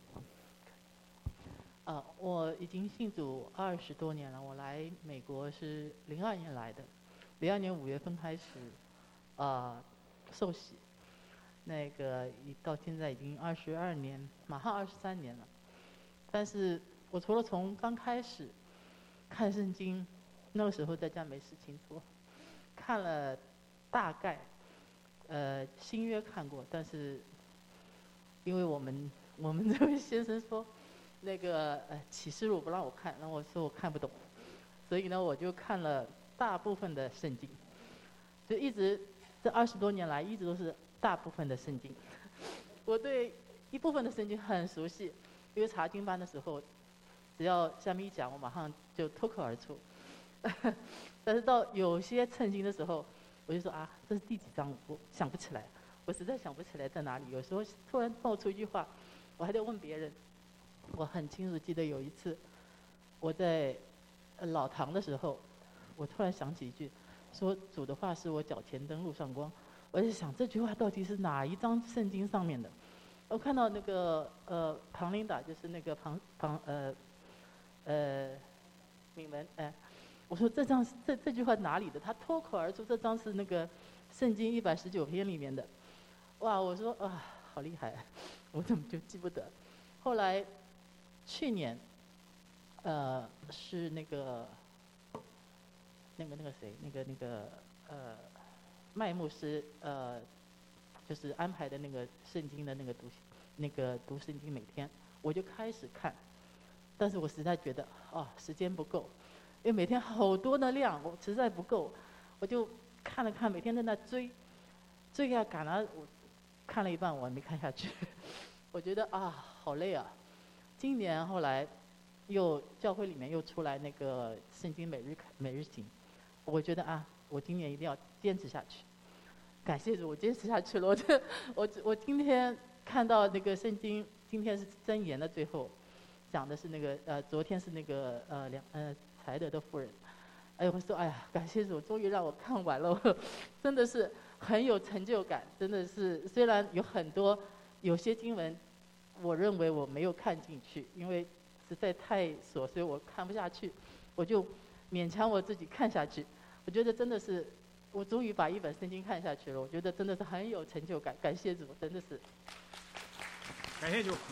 啊，我已经信主二十多年了。我来美国是零二年来的，零二年五月份开始，啊、受洗，那个一到现在已经二十二年，马上二十三年了。但是我除了从刚开始看圣经，那个时候在家没事情做，看了大概，呃，新约看过，但是因为我们我们这位先生说，那个呃启示录不让我看，然后我说我看不懂，所以呢我就看了大部分的圣经，就一直这二十多年来一直都是大部分的圣经。我对一部分的圣经很熟悉，因为查经班的时候，只要下面一讲，我马上就脱口而出。但是到有些圣经的时候，我就说啊，这是第几章？我想不起来，我实在想不起来在哪里。有时候突然冒出一句话，我还得问别人。我很清楚记得有一次，我在老堂的时候，我突然想起一句，说主的话是我脚前灯路上光。我就想这句话到底是哪一章圣经上面的？我看到那个呃庞琳达，就是那个庞庞呃呃敏文哎、呃，我说这章这这句话哪里的？他脱口而出，这章是那个圣经一百十九篇里面的。哇，我说啊，好厉害，我怎么就记不得？后来去年呃是那个那个那个谁，那个那个呃麦牧师呃。就是安排的那个圣经的那个读，那个读圣经每天，我就开始看，但是我实在觉得哦时间不够，因为每天好多的量，我实在不够，我就看了看，每天在那追，追呀赶了，我看了一半我没看下去，我觉得啊好累啊。今年后来又教会里面又出来那个圣经每日每日行，我觉得啊我今年一定要坚持下去。感谢主，我坚持下去了。我这我我今天看到那个圣经，今天是箴言的最后，讲的是那个呃，昨天是那个呃两呃才德的妇人。哎呦，我说哎呀，感谢主，终于让我看完了，我真的是很有成就感。真的是，虽然有很多有些经文，我认为我没有看进去，因为实在太琐碎，我看不下去，我就勉强我自己看下去。我觉得真的是。我终于把一本圣经看下去了，我觉得真的是很有成就感，感谢主，真的是。 感谢主，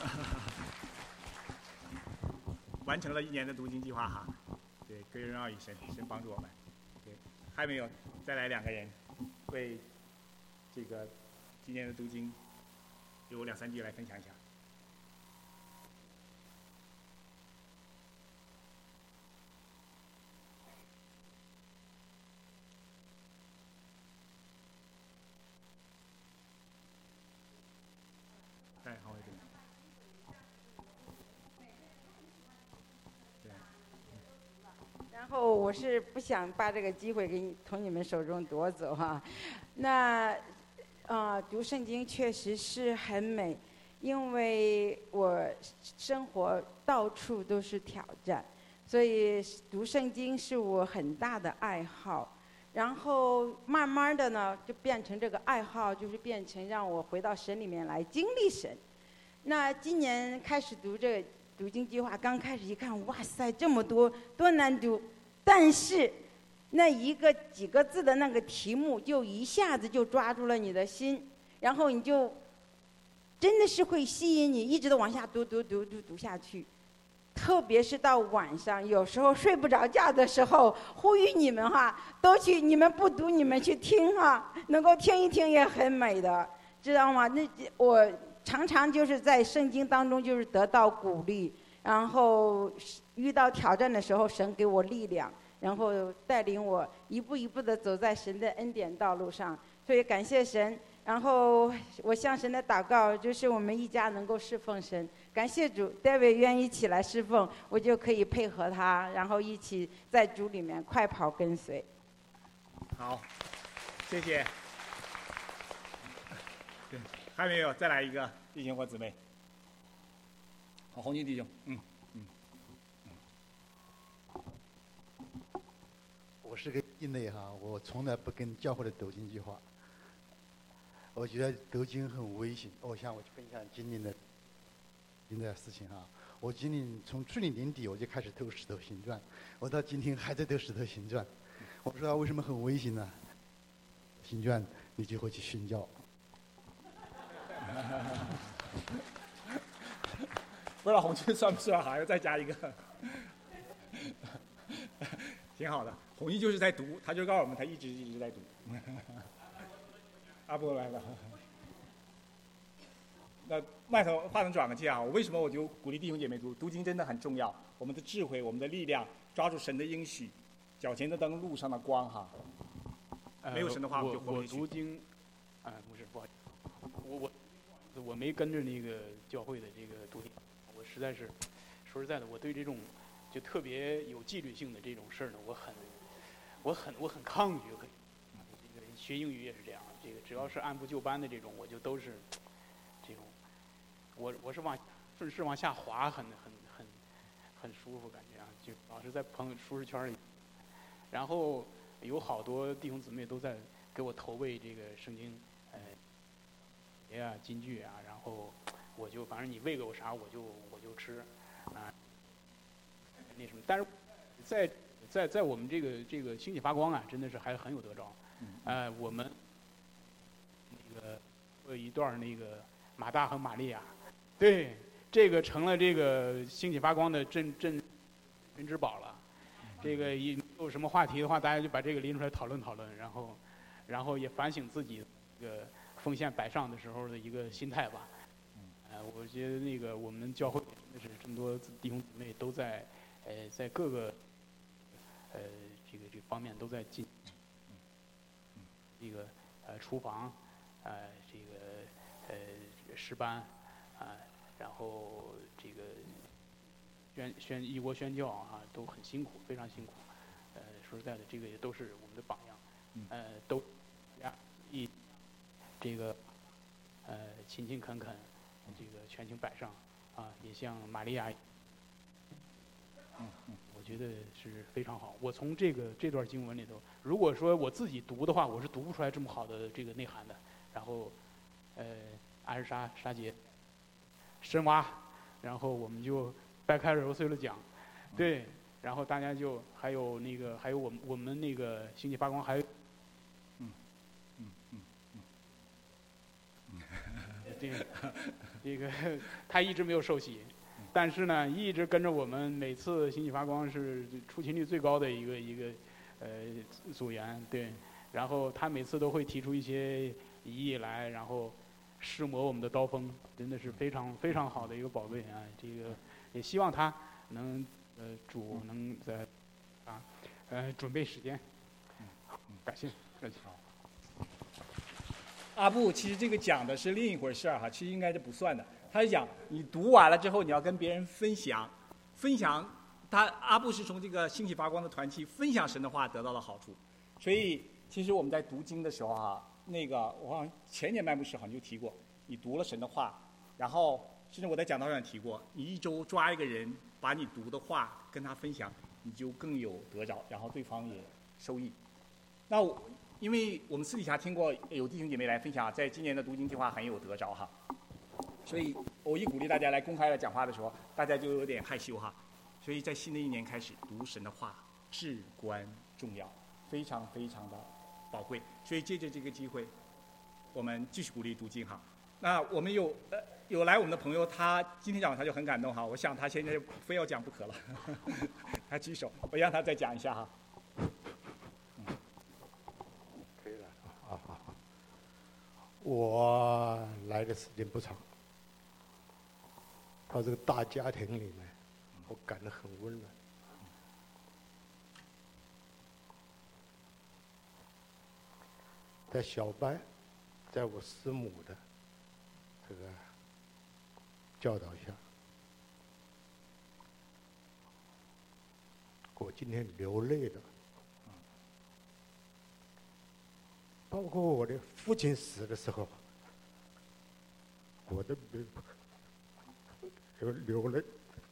完成了一年的读经计划哈。对，归荣耀于神，神帮助我们。对，还没有，再来两个人，为这个今年的读经有两三句来分享一下。哎，好，对。对。 然后我是不想把这个机会给你从你们手中夺走哈。那啊、呃，读圣经确实是很美，因为我生活到处都是挑战，所以读圣经是我很大的爱好。然后慢慢的呢，就变成这个爱好，就是变成让我回到神里面来经历神。那今年开始读这个读经计划刚开始一看，哇塞，这么多，多难读！但是那一个几个字的那个题目，就一下子就抓住了你的心，然后你就真的是会吸引你，一直都往下读读读读读下去。特别是到晚上，有时候睡不着觉的时候，呼吁你们哈，都去，你们不读，你们去听哈，能够听一听也很美的，知道吗？那我常常就是在圣经当中就是得到鼓励，然后遇到挑战的时候，神给我力量，然后带领我一步一步的走在神的恩典道路上，所以感谢神。然后我向神的祷告就是我们一家能够侍奉神，感谢主 ，David 愿意起来侍奉，我就可以配合他，然后一起在主里面快跑跟随。 好，谢谢。对，还没有，再来一个弟兄或姊妹。好，红军弟兄，嗯嗯嗯。我是个异类哈，我从来不跟教会的读经计划。我觉得读经很危险。我想我分享今年的今年的事情哈。我今年从去年年底我就开始读《使徒行传》，我到今天还在读《使徒行传》。我不知道为什么很危险呢？行传你就会去宣教。 不知道红军算不算？还要再加一个，挺好的。红军就是在读，他就告诉我们，他一直一直在读。阿波来了。那麦头话筒转过去啊！我为什么我就鼓励弟兄姐妹读？读经真的很重要。我们的智慧，我们的力量，抓住神的应许，脚前的灯，路上的光哈。没有神的话， 我就活不我读经，啊、呃，不是，不好意思，我我我没跟着那个教会的这个读经，我实在是，说实在的，我对这种就特别有纪律性的这种事儿呢，我很，我很我很抗拒。可以，这个学英语也是这样，这个只要是按部就班的这种，我就都是这种，我我是往顺势往下滑，很很很很舒服感觉啊，就老是在朋友舒适圈里，然后。有好多弟兄姊妹都在给我投喂这个圣经，呃，节啊、金句啊，然后我就反正你喂给我啥，我就我就吃，啊，那什么，但是在在在我们这个这个兴起发光啊，真的是还很有得着，呃，我们那个有一段那个马大和玛利亚，对，这个成了这个兴起发光的镇镇镇之宝了。这个一有什么话题的话，大家就把这个拎出来讨论讨论，然后，然后也反省自己这个奉献摆上的时候的一个心态吧。呃，我觉得那个我们教会真的是这么多弟兄姊妹都在，呃，在各个，呃，这个这个方面都在进，这个呃厨房，呃这个呃诗班，啊，然后这个。宣宣一国宣教啊，都很辛苦，非常辛苦。呃，说实在的，这个也都是我们的榜样。呃，都呀一这个呃勤勤恳恳，这个全情摆上啊，也像玛利亚，嗯嗯，我觉得是非常好。我从这个这段经文里头，如果说我自己读的话，我是读不出来这么好的这个内涵的。然后，呃，阿尔莎沙杰深挖，然后我们就。掰开揉碎了讲，对，然后大家就还有那个还有我们我们那个兴起发光还有， 嗯嗯嗯嗯，这个这个他一直没有受洗，但是呢一直跟着我们，每次兴起发光是出勤率最高的一个一个呃组员，对，然后他每次都会提出一些疑义来，然后试磨我们的刀锋，真的是非常非常好的一个宝贝啊，这个。也希望他能，呃，主能在，啊，呃，准备时间。感谢，感谢。 阿布，其实这个讲的是另一回事儿哈，其实应该是不算的。他是讲你读完了之后，你要跟别人分享，分享。他阿布是从这个兴起发光的团契分享神的话得到了好处，所以其实我们在读经的时候哈，那个我好像前年麦牧师好像就提过，你读了神的话，然后。甚至我在讲道上提过，你一周抓一个人，把你读的话跟他分享，你就更有得着，然后对方也受益。那我，因为我们私底下听过有弟兄姐妹来分享，在今年的读经计划很有得着哈。 所以我一鼓励大家来公开的讲话的时候，大家就有点害羞哈。所以在新的一年开始读神的话至关重要，非常非常的宝贵。所以借着这个机会，我们继续鼓励读经哈。那我们有呃有来我们的朋友，他今天讲他就很感动哈，我想他现在非要讲不可了，他举手，我让他再讲一下哈。 可以了，好好好。我来的时间不长，到这个大家庭里面，我感到很温暖。在小班，在我师母的这个教导下，我今天流泪的，包括我的父亲死的时候，我都流流流泪。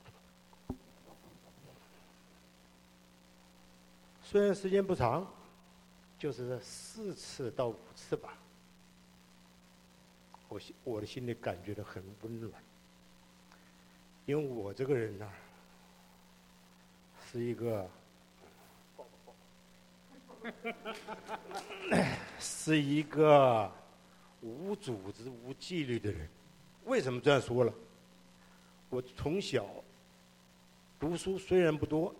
虽然时间不长，就是四次到五次吧，我心我的心里感觉到很温暖，因为我这个人呢、啊，是一个是一个无组织无纪律的人。为什么这样说了？我从小读书虽然不多，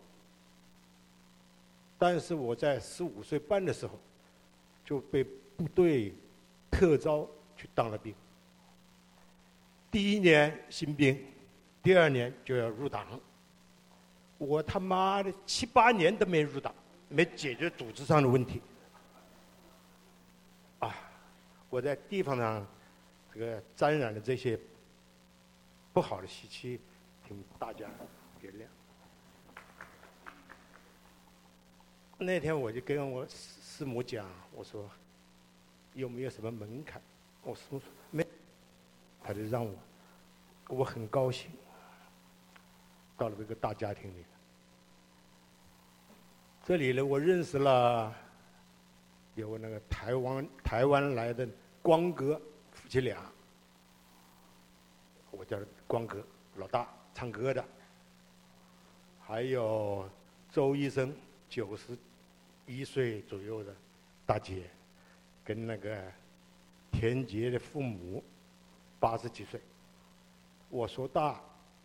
但是我在十五岁半的时候就被部队特招去当了兵。第一年新兵，第二年就要入党。我他妈的七八年都没入党，没解决组织上的问题。啊，我在地方上这个沾染了这些不好的习气，请大家原谅。那天我就跟我师母讲，我说有没有什么门槛？我师母说没，他就让我，我很高兴，到了这个大家庭里。这里呢，我认识了有那个台湾台湾来的光哥夫妻俩，我叫光哥老大，唱歌的，还有周医生九十一岁左右的大姐，跟那个田杰的父母八十几岁。我说大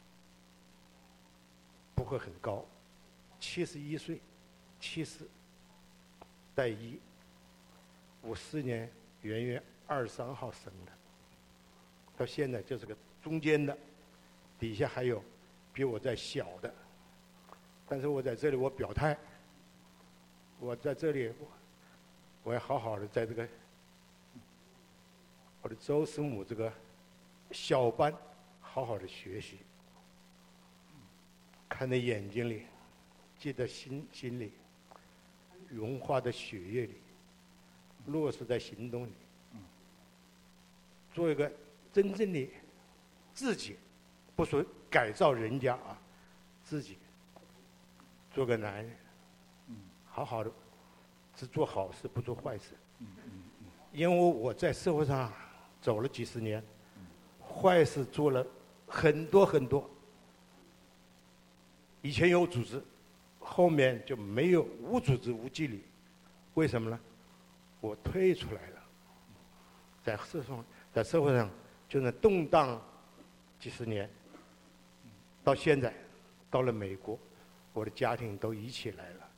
不会很高，七十一岁，七十带一，五四年元月二十三号生的，到现在就是个中间的，底下还有比我再小的，但是我在这里我表态，我在这里我我要好好的在这个我的周师母这个小班好好的学习，看在眼睛里，记在心心里，融化在血液里，落实在行动里，做一个真正的自己，不说改造人家啊，自己做个男人，好好的，只做好事不做坏事。因为我在社会上走了几十年，坏事做了很多很多。以前有组织，后面就没有，无组织无纪律。为什么呢？我退出来了，在社会上，在社会上就那动荡几十年，到现在，到了美国，我的家庭都一起来了，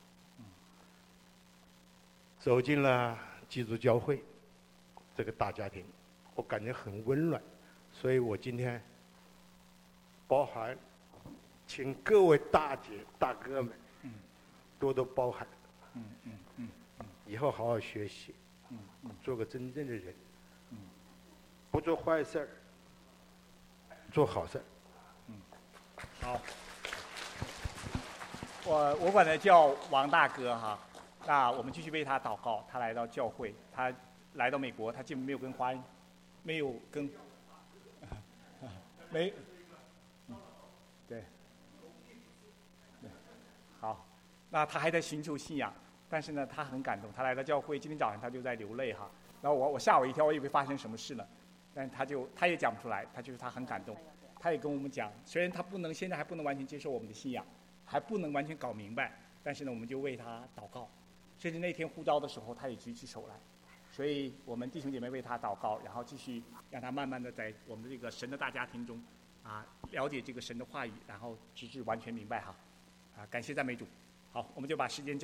走进了基督教会这个大家庭，我感觉很温暖，所以我今天包含请各位大姐大哥们多多包涵，以后好好学习，做个真正的人，不做坏事儿，做好事儿。 好，我我管他叫王大哥哈，那我们继续为他祷告。他来到教会，他来到美国，他基本没有跟华人，没有跟，没，对，对，好，那他还在寻求信仰，但是呢，他很感动。他来到教会，今天早上他就在流泪哈。然后我我吓我一跳，我以为发生什么事了。 但是他就他也讲不出来，他就是他很感动，他也跟我们讲，虽然他不能现在还不能完全接受我们的信仰，还不能完全搞明白，但是呢，我们就为他祷告，甚至那天呼召的时候，他也举起手来，所以我们弟兄姐妹为他祷告，然后继续让他慢慢的在我们的这个神的大家庭中，啊，了解这个神的话语，然后直至完全明白哈，啊，感谢赞美主。好，我们就把时间交。